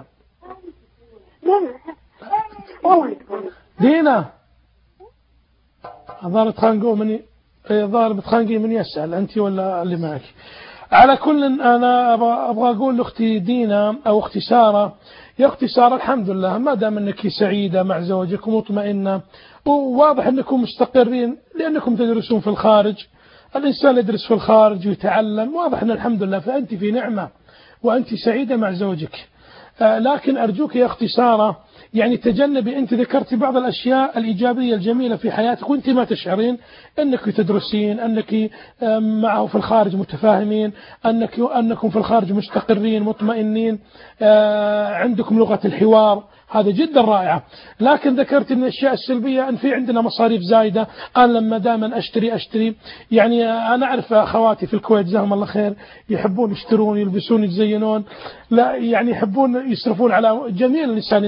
دينا الظاهر تخانقوا مني، الظاهر بتخانقي من يسأل أنت ولا اللي معك. على كل أنا أبغى أقول لأختي دينا أو أختي سارة، يا أختي سارة الحمد لله ما دام أنك سعيدة مع زوجك ومطمئنة وواضح أنكم مستقرين لأنكم تدرسون في الخارج، الإنسان يدرس في الخارج ويتعلم واضح أن الحمد لله، فأنت في نعمة وأنت سعيدة مع زوجك. آه لكن أرجوك يا أختي سارة يعني تجنبي، أنت ذكرتي بعض الأشياء الإيجابية الجميلة في حياتك وأنت ما تشعرين أنك تدرسين، أنك معه في الخارج متفاهمين، أنك أنكم في الخارج مستقرين مطمئنين، عندكم لغة الحوار، هذا جدا رائعة. لكن ذكرت من الأشياء السلبية أن في عندنا مصاريف زايدة. أنا لما دائما أشتري أشتري يعني أنا أعرف أخواتي في الكويت جزاهم الله خير يحبون يشترون يلبسون يتزينون، لا يعني يحبون يصرفون على جميع الإنسان، يصرفون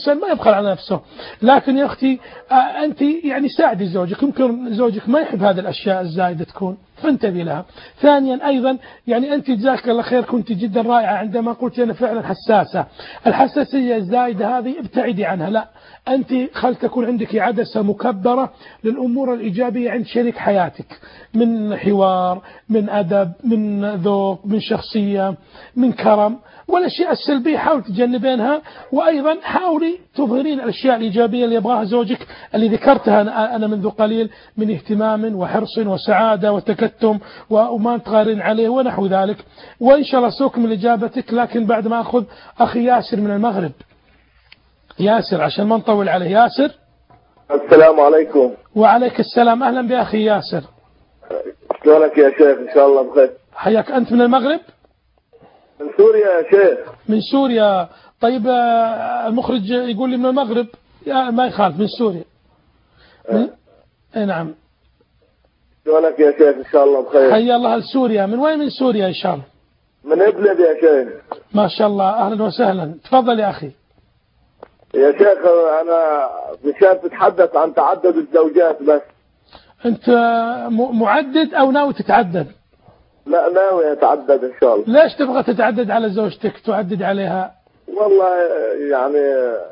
الإنسان ما يبخل على نفسه. لكن يا أختي أنت يعني ساعدي زوجك، يمكن زوجك ما يحب هذه الأشياء الزايدة تكون، فانتبه لها. ثانيا أيضا يعني أنت جزاك الله خير كنت جدا رائعة عندما قلت أنا فعلا حساسة. الحساسية الزايدة هذه ابتعدي عنها، لا أنت خل تكون عندك عدسة مكبرة للأمور الإيجابية عند شريك حياتك، من حوار، من أدب، من ذوق، من شخصية، من كرم. والأشياء السلبية حاول تجنبينها، وأيضا حاولي تظهرين الأشياء الإيجابية اللي يبغاها زوجك اللي ذكرتها أنا منذ قليل من اهتمام وحرص وسعادة وتكتم وما تغارين عليه ونحو ذلك. وإن شاء الله سوكم لإجابتك، لكن بعد ما أخذ أخي ياسر من المغرب. ياسر عشان ما نطول عليه. ياسر السلام عليكم. وعليك السلام، أهلا بأخي ياسر. شلونك يا شيخ؟ إن شاء الله بخير. حياك. أنت من المغرب؟ من سوريا يا شيخ. من سوريا. طيب المخرج يقول لي من المغرب، ما يخالف، من سوريا. من... أه. نعم. شلونك يا شيخ؟ إن شاء الله بخير. حيا الله لسوريا. من وين من سوريا إن شاء الله؟ من إبلد يا شيخ. ما شاء الله، أهلا وسهلا. تفضل يا أخي. يا شيخ أنا مشان تتحدث عن تعدد الزوجات بس. أنت معدد أو ناوي تتعدد؟ لا ناوي أتعدد إن شاء الله. ليش تبغى تتعدد على زوجتك تعدد عليها؟ والله يعني.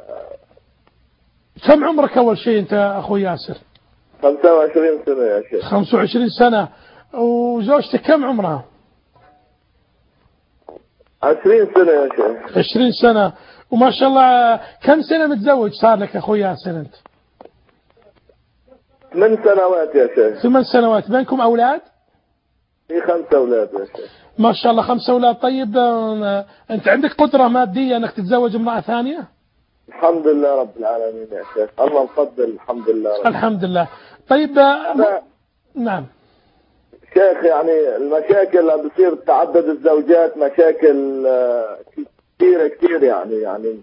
كم عمرك أول شيء أنت أخوي ياسر؟ خمسة وعشرين سنة يا شيخ. خمسة وعشرين سنة. وزوجتك كم عمرها؟ عشرين سنة يا شيخ. عشرين سنة. وما شاء الله. كم سنة متزوج صار لك أخوي ياسر أنت؟ ثمان سنوات يا شيخ. ثمان سنوات. بينكم أولاد؟ في خمسة أولاد يا شيخ. ما شاء الله خمسة أولاد. طيب أنت عندك قدرة مادية أنك تتزوج امرأة ثانية؟ الحمد لله رب العالمين يا شيخ، الله مفضل الحمد لله رب. الحمد لله. طيب أنا نعم شيخ، يعني المشاكل اللي بتصير تعدد الزوجات مشاكل كثيرة كثير يعني يعني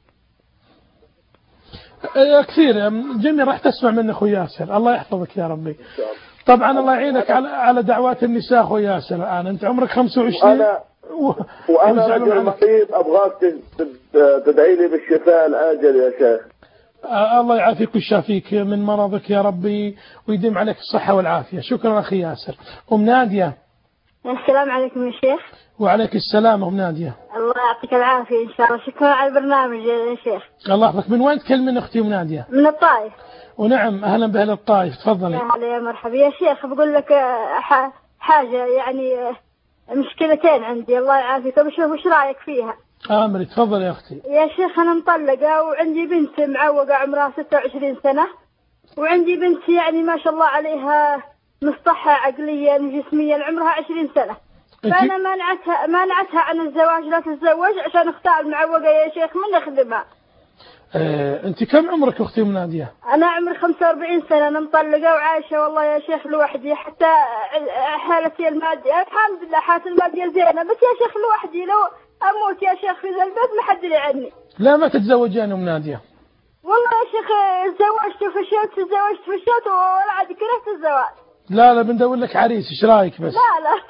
كثير. جميل، راح تسمع من أخوي ياسر. الله يحفظك يا ربي. طبعا الله يعينك على على دعوات النساء أخوي ياسر. الآن أنت عمرك خمسة وعشرين. وأنا و... وأنا رجل مريض، أبغاك تدعي لي بالشفاء الآجل يا شيخ. آه الله يعافيك ويشافيك من مرضك يا ربي ويديم عليك الصحة والعافية. شكرا أخي ياسر. أم نادية. السلام عليكم يا شيخ. وعليك السلام أم نادية. الله يعطيك العافية إن شاء الله. شكرا على البرنامج يا شيخ. الله يحفظك. من وين تكلمين أختي أم نادية؟ من الطائف. ونعم أهلا بأهل الطائف. تفضلي. أهلا يا مرحبا يا شيخ. بقول لك حاجة يعني مشكلتين عندي الله يعافيك، بشوف وش رأيك فيها. آمري تفضل يا أختي. يا شيخ أنا مطلقة وعندي بنت معوقة عمرها ستة وعشرين سنة، وعندي بنت يعني ما شاء الله عليها مصطحة عقليا جسميا عمرها عشرين سنة. فأنا منعتها منعتها عن الزواج، لا تتزوج عشان اختار المعوقة يا شيخ من يخدمها. اه أنت كم عمرك أختي أم نادية؟ أنا عمري خمسة وأربعين سنة، أنا مطلقة وعايشة والله يا شيخ لوحدي، حتى حالتي المادية الحمد لله حالتي المادية زينة، بس يا شيخ لوحدي لو أموت يا شيخ في ذا البيت ما حد يدري عني. لا ما تتزوجين أم نادية؟ والله يا شيخ تزوجت وفشلت تزوجت وفشلت ولا عاد كرهت الزواج. لا لا بندور لك عريس، ايش رايك بس؟ لا لا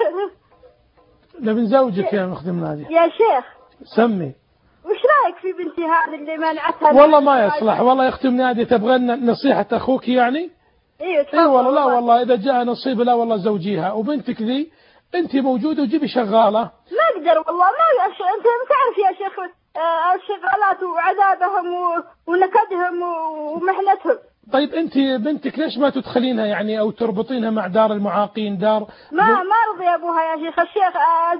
لا بنزوجك يا أختي أم نادية. يا شيخ سمي. وش رايك في بنتي هذه اللي منعتها؟ والله ما يصلح والله يا أختي أم نادية. تبغين نصيحة أخوك يعني؟ ايوه اي والله. لا والله إذا جاء نصيب لا والله زوجيها. وبنتك ذي أنت موجودة وجيبي شغالة. ما أقدر والله ما أش... أنت تعرف يا شيخ آه الشغالات وعذابهم و... ونكدهم ومحنتهم. طيب أنت بنتك ليش ما تدخلينها يعني أو تربطينها مع دار المعاقين دار؟ ما ما رضي أبوها يا شيخ. الشيخ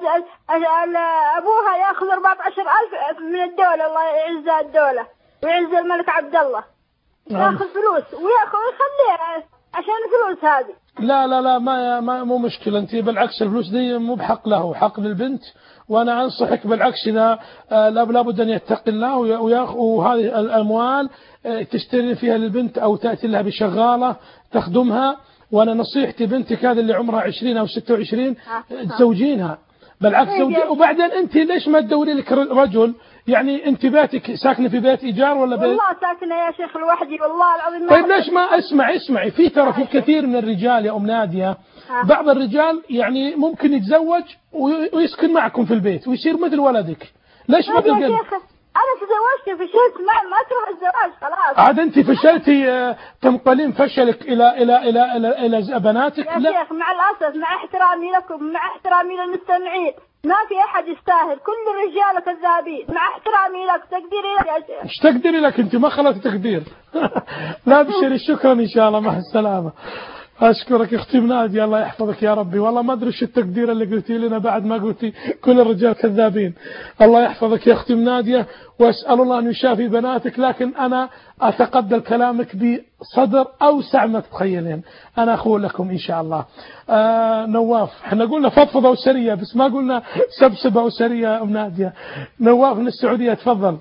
أبوها يأخذ أربعة عشر ألف من الدولة، الله يعز الدولة ويعز الملك عبد الله. يأخذ فلوس ويأخذ يخليها عشان الفلوس هذه. لا لا لا ما, ما مو مشكلة. أنت بالعكس الفلوس دي مو بحق له، حق للبنت. وأنا أنصحك بالعكس إذا لابد أن يتقي الله ويأخذ هذه الأموال تشتري فيها للبنت أو تأتي لها بشغالة تخدمها. وأنا نصيحتي بنتك هذه اللي عمرها عشرين أو ستة وعشرين تزوجينها بالعكس زوجين. وبعدين أنت ليش ما تدوري لك رجل يعني؟ أنت بيتك ساكنة في بيت إيجار ولا بيت؟ والله ساكنة يا شيخ لوحدي والله العظيم. طيب ليش ما اسمع اسمعي في ترى في كثير من الرجال يا أم نادية. بعض الرجال يعني ممكن يتزوج ويسكن معكم في البيت ويصير مثل ولدك. ليش ما تلقى؟ أنا تزوجت إني فشلت ما ما تروح الزواج خلاص. عاد أنت فشلتي تنقلين فشلك إلى إلى إلى إلى إلى بناتك؟ يا لا شيخ مع الأسف، مع احترامي لكم، مع احترامي للمستمعين، ما في أحد يستاهل، كل الرجال كذابين، مع احترامي لك تقديري لك يا شيخ. مش تقدري لك أنت، ما خلت تقدير. لا بشري، شكرا إن شاء الله، مع السلامة. أشكرك أختي نادية، الله يحفظك يا ربي. والله ما أدري شو التقدير اللي قلتي لنا بعد ما قلتي كل الرجال كذابين. الله يحفظك يا أختي نادية، وأسأل الله أن يشافي بناتك، لكن أنا أتقبل كلامك بصدر أوسع ما تتخيلين. أنا أخو لكم إن شاء الله. آه نواف، احنا قلنا فضفضة أسرية بس ما قلنا سبسبة أسرية أم نادية. نواف من السعودية، تفضل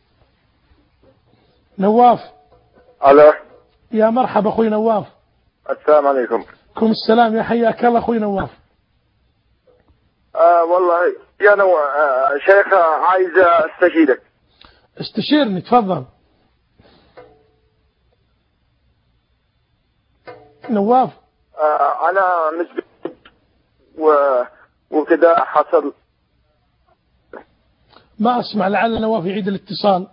نواف. الو، يا مرحبا أخوي نواف. السلام عليكم. عليكم السلام، يا حياك الله أخوي نواف. آه والله يا نواف، آه شيخ عايز استشيرك. استشيرني، تفضل نواف. آه انا مش و... وكذا حصل. ما اسمع، لعل نواف يعيد الاتصال،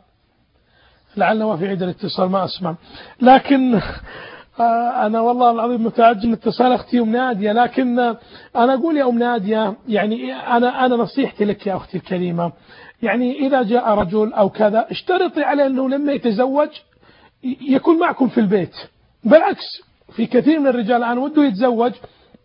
لعل نواف يعيد الاتصال، ما اسمع. لكن أنا والله العظيم متعجب من اتصال أختي أم نادية. لكن أنا أقول يا أم نادية، يعني أنا أنا نصيحتي لك يا أختي الكريمة، يعني إذا جاء رجل أو كذا اشترطي عليه أنه لما يتزوج يكون معكم في البيت. بالعكس، في كثير من الرجال الآن وده يتزوج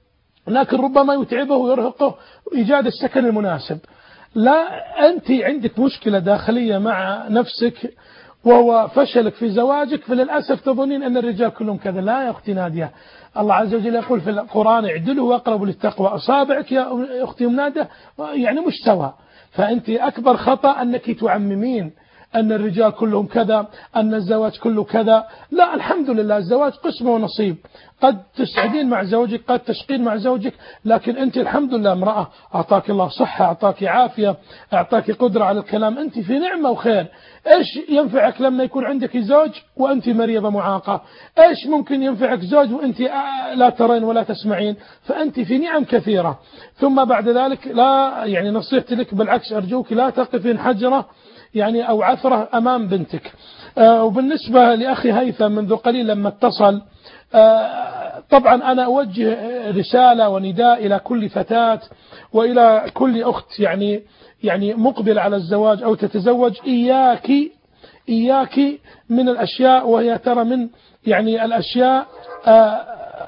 لكن ربما يتعبه ويرهقه إيجاد السكن المناسب. لا، أنت عندك مشكلة داخلية مع نفسك وهو فشلك في زواجك، فللأسف تظنين أن الرجال كلهم كذا. لا يا أختي نادية، الله عز وجل يقول في القرآن اعدلوا واقربوا للتقوى. أصابعك يا أختي نادية يعني مش سوا. فأنت أكبر خطأ أنك تعممين أن الرجال كلهم كذا، أن الزواج كله كذا. لا، الحمد لله الزواج قسمه ونصيب، قد تسعدين مع زوجك، قد تشقين مع زوجك، لكن أنت الحمد لله امرأة أعطاك الله صحة، أعطاك عافية، أعطاك قدرة على الكلام، أنت في نعمة وخير. إيش ينفعك لما يكون عندك زوج وأنت مريضة معاقة؟ إيش ممكن ينفعك زوج وأنت لا ترين ولا تسمعين؟ فأنت في نعم كثيرة. ثم بعد ذلك لا، يعني نصيحتي لك بالعكس، أرجوك لا تقفين حجرة يعني أو عثرة أمام بنتك. آه وبالنسبة لأخي هيثم منذ قليل لما اتصل، آه طبعا أنا أوجه رسالة ونداء إلى كل فتاة وإلى كل أخت يعني يعني مقبل على الزواج أو تتزوج، إياك إياك من الأشياء، وهي ترى من يعني الأشياء آه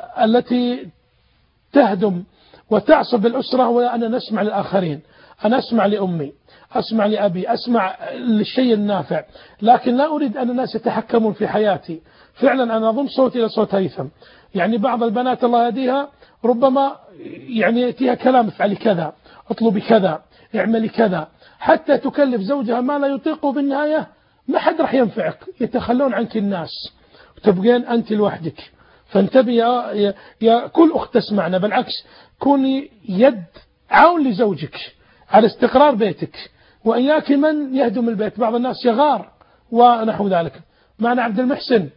التي تهدم وتعصب الأسرة، وأنا نسمع للآخرين، أنا أسمع لأمي، أسمع لأبي، أسمع للشيء النافع، لكن لا أريد أن الناس يتحكمون في حياتي. فعلا أنا أضم صوتي إلى صوت هيثم. يعني بعض البنات الله يهديها ربما يعني يأتيها كلام افعلي كذا، اطلبي كذا، اعملي كذا، حتى تكلف زوجها ما لا يطيقه. بالنهاية ما حد راح ينفعك، يتخلون عنك الناس وتبقين أنت لوحدك. فانتبه يا, يا, يا كل أخت تسمعنا، بالعكس كوني يد عون لزوجك على استقرار بيتك، وإياك من يهدم البيت. بعض الناس يغار ونحو ذلك. معنا عبد المحسن.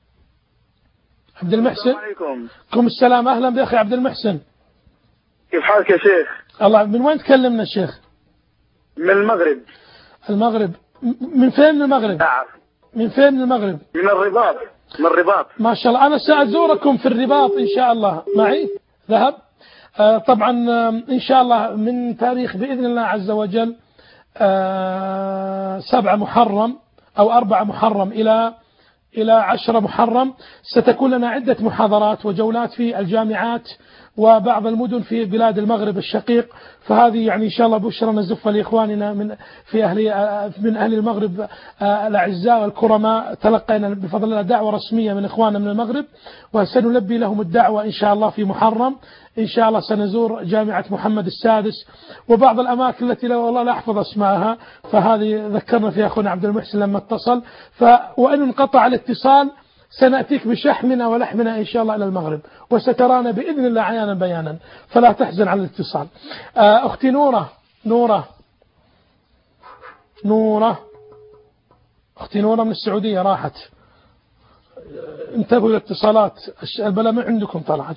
عبد المحسن، السلام عليكم. عليكم السلام، أهلا بأخي عبد المحسن. كيف حالك يا شيخ؟ الله، من وين تكلمنا الشيخ؟ من المغرب. المغرب، من فين من المغرب؟ نعم. من فين من المغرب؟ من الرباط. من الرباط. ما شاء الله، أنا سأزوركم في الرباط إن شاء الله. معي ذهب آه طبعا آه إن شاء الله من تاريخ بإذن الله عز وجل آه سبعة محرم أو أربعة محرم إلى إلى عشرة محرم ستكون لنا عدة محاضرات وجولات في الجامعات وبعض المدن في بلاد المغرب الشقيق. فهذه يعني إن شاء الله بشرى نزفة لإخواننا من في أهل من أهل المغرب الأعزاء والكرماء. تلقينا بفضل الله دعوة رسمية من إخواننا من المغرب، وسنلبي لهم الدعوة إن شاء الله في محرم. إن شاء الله سنزور جامعة محمد السادس وبعض الأماكن التي لا والله لا أحفظ أسماءها، فهذه ذكرنا فيها أخونا عبد المحسن لما اتصل. ف وإن انقطع الاتصال سنأتيك بشحمنا ولحمنا إن شاء الله إلى المغرب، وسترانا بإذن الله عيانا بيانا، فلا تحزن على الاتصال. أختي نورة نورة نورة أختي نورة من السعودية راحت. انتبهوا للاتصالات، البلا ما عندكم طلع.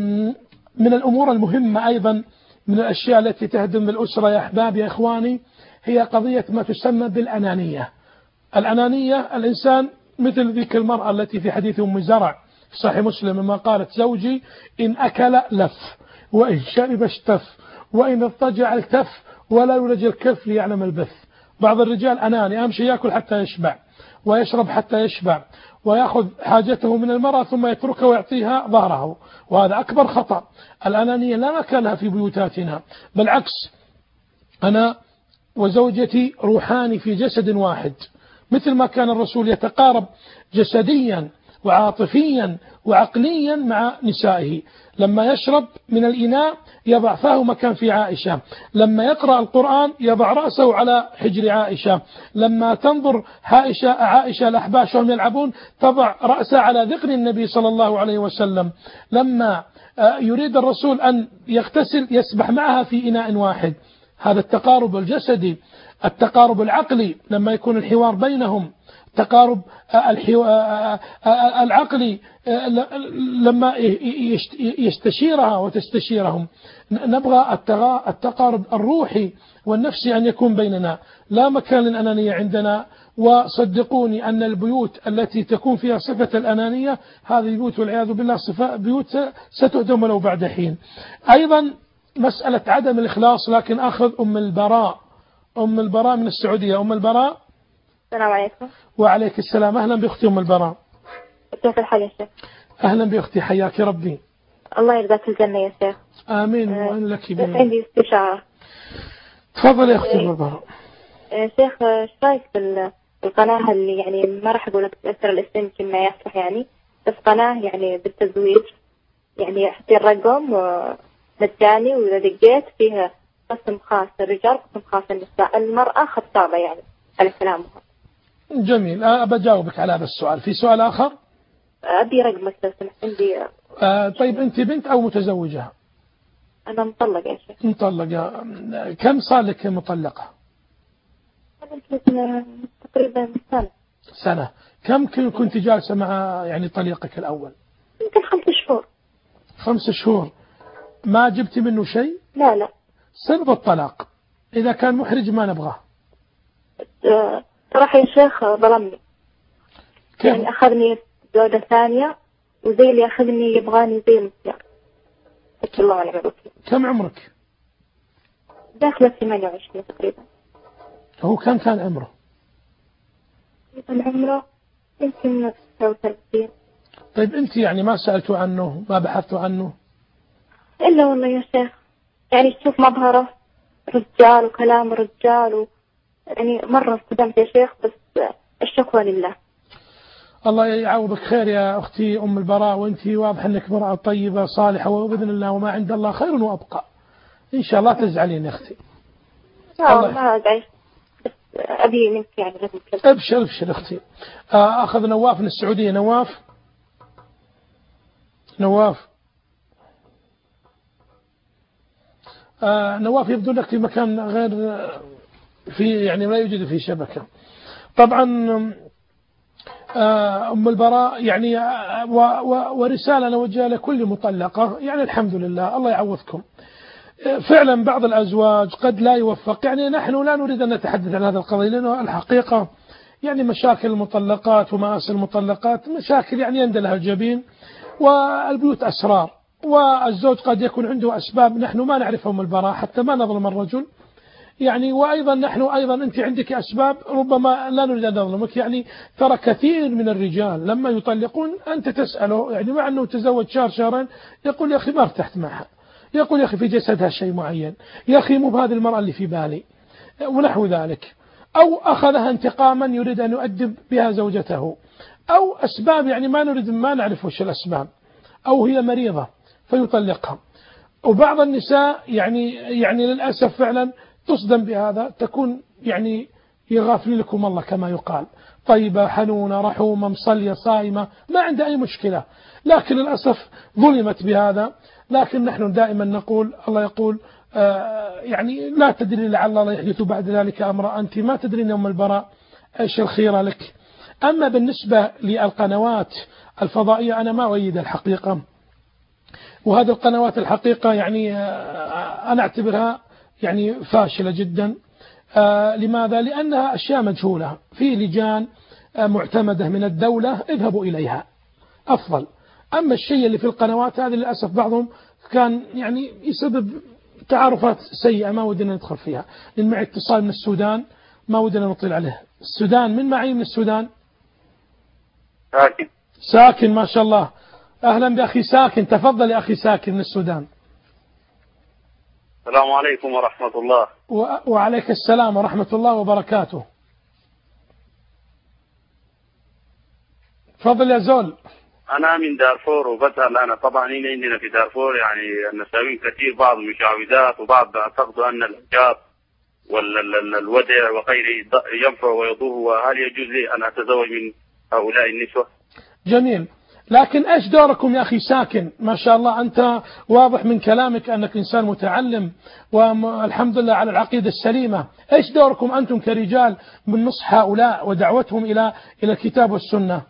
من الأمور المهمة أيضا من الأشياء التي تهدم الأسرة يا أحباب يا إخواني، هي قضية ما تسمى بالأنانية. الأنانية الإنسان مثل ذيك المرأة التي في حديث أم زرع في صحيح مسلم لما قالت زوجي إن أكل لف وإن شرب اشتف وإن اضطجع التف ولا يولج الكف ليعلم البث. بعض الرجال أناني، أهم شيء يأكل حتى يشبع ويشرب حتى يشبع ويأخذ حاجته من المرأة ثم يتركها ويعطيها ظهره، وهذا أكبر خطأ. الأنانية لا مكان لها في بيوتاتنا، بالعكس أنا وزوجتي روحان في جسد واحد، مثل ما كان الرسول يتقارب جسديا وعاطفيا وعقليا مع نسائه. لما يشرب من الإناء يضع فاه مكان في عائشة، لما يقرأ القرآن يضع رأسه على حجر عائشة، لما تنظر عائشة عائشة الأحباش وهم يلعبون تضع رأسها على ذقن النبي صلى الله عليه وسلم، لما يريد الرسول أن يغتسل يسبح معها في إناء واحد. هذا التقارب الجسدي. التقارب العقلي لما يكون الحوار بينهم، تقارب العقلي لما يستشيرها وتستشيرهم. نبغى التقارب الروحي والنفسي أن يكون بيننا، لا مكان للأنانية عندنا. وصدقوني أن البيوت التي تكون فيها صفة الأنانية هذه بيوت والعياذ بالله صفة بيوت ستهدم لو بعد حين. أيضا مسألة عدم الإخلاص، لكن أخذ أم البراء أم البراء من السعودية. أم البراء، السلام عليكم. وعليك السلام. أهلا بأختي أم البراء. كيف الحال يا شيخ؟ أهلا بأختي، حياك ربي. الله يرضاك الجنة يا شيخ. آمين. أه وأن لك بي عندي استشارة. تفضل يا أختي أم البراء. أه شيخ، ايش رايك بالقناة اللي يعني ما راح أقول لك تأثر الاسم يمكن ما يصلح يعني، بس قناة يعني بالتزويج، يعني أحطي الرقم مجاني وإذا دقيت فيها قسم خاص الرجال قسم خاص النساء، المرأة خطابة يعني على كلامها. جميل. أبى أجاوبك على هذا السؤال. في سؤال آخر؟ أبي رقمك لو سمحت عندي. آه طيب أنت بنت أو متزوجة؟ أنا مطلقة يا شيخ. مطلقة. كم صار لك مطلقة؟ أنا تقريبا سنة. سنة. كم كنت جالسة مع يعني طليقك الأول؟ يمكن خمس شهور. خمس شهور. ما جبت منه شيء؟ لا لا. سبب الطلاق إذا كان محرج ما نبغاه. صراحة يا شيخ ظلمني. كيف؟ يعني أخذني زوجة ثانية وزي اللي أخذني يبغاني زي المسيار. الله ونعم الوكيل. كم عمرك؟ داخلة ثمانية وعشرين تقريبا. هو كم كان عمره؟ كان عمره يمكن تسعة وثلاثين. طيب أنت يعني ما سألتوا عنه، ما بحثتوا عنه؟ إلا والله يا شيخ يعني تشوف مظهره رجال وكلام رجال و... يعني مرة استدمت يا شيخ، بس الشكوى لله. الله يعوضك خير يا أختي أم البراء، وأنت واضح أنك امرأة طيبة صالحة وبإذن الله وما عند الله خير وأبقى. إن شاء الله تزعلين يا أختي. لا ما أزعل، بس أبي منك يعني لازم كذا. أبشر أبشر أختي. أخذ نواف من السعودية. نواف نواف آه نواف يبدو لك في مكان غير في يعني ما يوجد في شبكة. طبعا آه أم البراء يعني ورسالة نوجهها لكل مطلقة، يعني الحمد لله الله يعوضكم. فعلا بعض الأزواج قد لا يوفق، يعني نحن لا نريد أن نتحدث عن هذا القضية لأنه الحقيقة يعني مشاكل المطلقات ومآسي المطلقات مشاكل يعني يندى لها الجبين، والبيوت أسرار، والزوج قد يكون عنده أسباب نحن ما نعرفهم البراء حتى ما نظلم الرجل يعني، وأيضا نحن أيضا أنت عندك أسباب ربما لا نريد أن نظلمك. يعني ترى كثير من الرجال لما يطلقون أنت تسأله يعني مع أنه تزوج شهر شهرين يقول يا أخي ما ارتحت معها، يقول يا أخي في جسدها شيء معين، يا أخي مو بهذه المرأة اللي في بالي ونحو ذلك، أو أخذها انتقاما يريد أن يؤدب بها زوجته، أو أسباب يعني ما نريد ما نعرف وش الأسباب، أو هي مريضة فيطلقها. وبعض النساء يعني يعني للأسف فعلا تصدم بهذا، تكون يعني يغافل لكم الله كما يقال، طيبة حنونة رحومة مصلية صائمة ما عندها أي مشكلة، لكن للأسف ظلمت بهذا. لكن نحن دائما نقول الله يقول آه يعني لا تدري لعل الله يحدث بعد ذلك أمر، أنت ما تدرين يوم البراء إيش الخير لك. أما بالنسبة للقنوات الفضائية أنا ما أؤيد الحقيقة، وهذه القنوات الحقيقة يعني آه أنا أعتبرها يعني فاشلة جدا. آه لماذا؟ لأنها أشياء مجهولة، في لجان آه معتمدة من الدولة اذهبوا إليها أفضل. أما الشيء اللي في القنوات هذه للأسف بعضهم كان يعني يسبب تعارفات سيئة ما ودنا ندخل فيها. لأن معي اتصال من السودان ما ودنا نطيل عليه. السودان، من معي من السودان؟ ساكن. ساكن ما شاء الله. أهلا بأخي ساكن، تفضل يا أخي ساكن من السودان. السلام عليكم ورحمة الله. وعليك السلام ورحمة الله وبركاته. تفضل يا زول. أنا من دارفور وبسأل. أنا طبعا هنا عندنا في دارفور يعني النساوين كثير، بعض المشعوذات وبعض اعتقدوا أن الحجاب والودع وغيره ينفع ويضر، وهل يجوز لي أن أتزوج من هؤلاء النسوة؟ جميل، لكن ايش دوركم يا اخي ساكن؟ ما شاء الله انت واضح من كلامك انك انسان متعلم والحمد لله على العقيدة السليمة. ايش دوركم انتم كرجال من نصح هؤلاء ودعوتهم الى الى الكتاب والسنة؟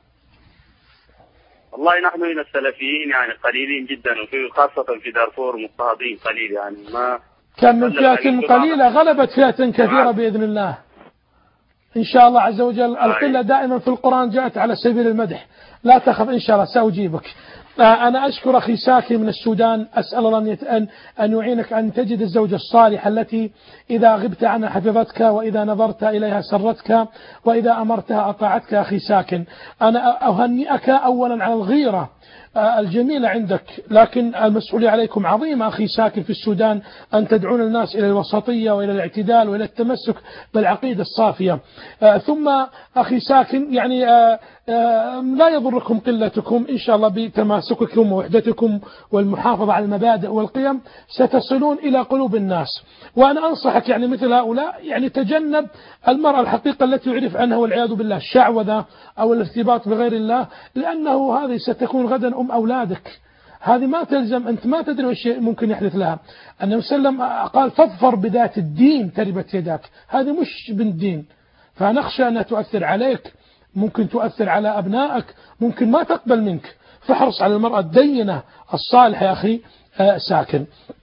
والله نحن من السلفيين يعني قليلين جدا، وفي خاصة في دارفور مضطهدين قليل، يعني ما كان من فئة قليلة غلبت فئة كثيرة بإذن الله إن شاء الله عز وجل. القلة دائما في القرآن جاءت على سبيل المدح، لا تخف إن شاء الله سأجيبك. أنا أشكر أخي ساكن من السودان، أسأل الله أن أن يعينك أن تجد الزوجة الصالحة التي إذا غبت عنها حفظتك، وإذا نظرت إليها سرتك، وإذا أمرتها أطاعتك. أخي ساكن أنا أهنئك أولا على الغيرة الجميلة عندك، لكن المسؤولية عليكم عظيمة أخي ساكن في السودان، أن تدعون الناس إلى الوسطية وإلى الاعتدال وإلى التمسك بالعقيدة الصافية. ثم أخي ساكن يعني لا يضركم قلتكم إن شاء الله، بتماسككم ووحدتكم والمحافظة على المبادئ والقيم ستصلون إلى قلوب الناس. وأنا أنصحك يعني مثل هؤلاء يعني تجنب المرأة الحقيقة التي يعرف عنها والعياذ بالله الشعوذة أو الارتباط بغير الله، لأنه هذه ستكون غدا أم أولادك. هذه ما تلزم، أنت ما تدري وش ممكن يحدث لها. النبي صلى الله عليه وسلم قال فاظفر بذات الدين تربت يداك، هذه مش بالدين، فنخشى أنها تؤثر عليك، ممكن تؤثر على أبنائك، ممكن ما تقبل منك. فاحرص على المرأة الدينة الصالحة يا أخي ساكن.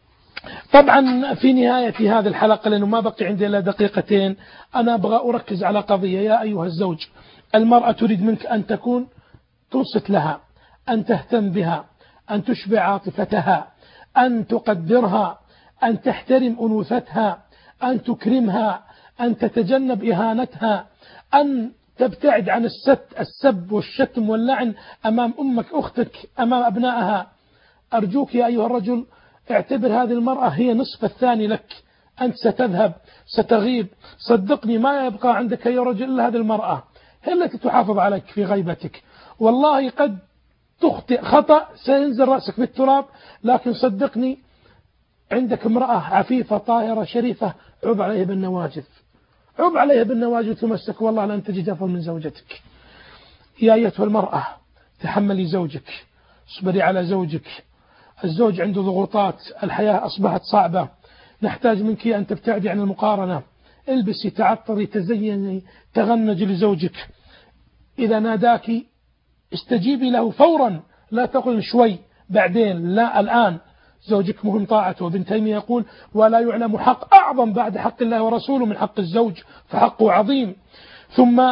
طبعا في نهاية هذه الحلقة لأنه ما بقي عندي إلا دقيقتين، أنا أبغى أركز على قضية. يا أيها الزوج، المرأة تريد منك أن تكون تنصت لها، أن تهتم بها، أن تشبع عاطفتها، أن تقدرها، أن تحترم أنوثتها، أن تكرمها، أن تتجنب إهانتها، أن تبتعد عن الست السب والشتم واللعن أمام أمك أختك أمام أبنائها. أرجوك يا أيها الرجل اعتبر هذه المرأة هي نصف الثاني لك. أنت ستذهب ستغيب، صدقني ما يبقى عندك يا رجل إلا هذه المرأة، هي التي تحافظ عليك في غيبتك. والله قد تخطئ خطأ سينزل رأسك بالتراب، لكن صدقني عندك امرأة عفيفة طاهرة شريفة عب عليها بالنواجذ، عب عليها بالنواجذ تمسك، والله لن تجد أفضل من زوجتك. يا أيتها المرأة تحملي زوجك، اصبري على زوجك. الزوج عنده ضغوطات، الحياة أصبحت صعبة، نحتاج منك أن تبتعدي عن المقارنة. البسي، تعطري، تزيني، تغنجي لزوجك. إذا ناداك استجيبي له فورا، لا تقل شوي بعدين، لا الآن. زوجك مهم طاعته. وابن تيمية يقول ولا يعلم حق أعظم بعد حق الله ورسوله من حق الزوج، فحقه عظيم. ثم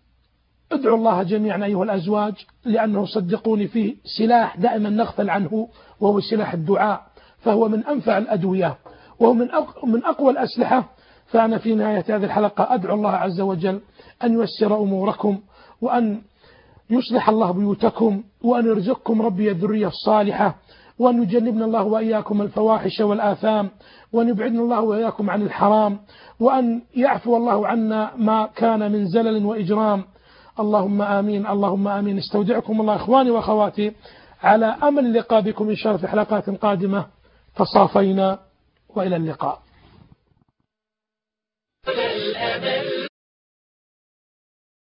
ادعوا الله جميعا أيها الأزواج، لأنه صدقوني فيه سلاح دائما نغفل عنه، وهو سلاح الدعاء، فهو من أنفع الأدوية وهو من من أقوى الأسلحة. فأنا في نهاية هذه الحلقة أدعو الله عز وجل أن ييسر أموركم، وأن يصلح الله بيوتكم، وأن يرزقكم ربي الذرية الصالحة، وأن يجنبنا الله وإياكم الفواحش والآثام، وأن يبعدنا الله وإياكم عن الحرام، وأن يعفو الله عنا ما كان من زلل وإجرام. اللهم آمين، اللهم آمين. استودعكم الله إخواني وأخواتي على أمل اللقاء بكم إن شاء الله في حلقات قادمة. تصافينا وإلى اللقاء.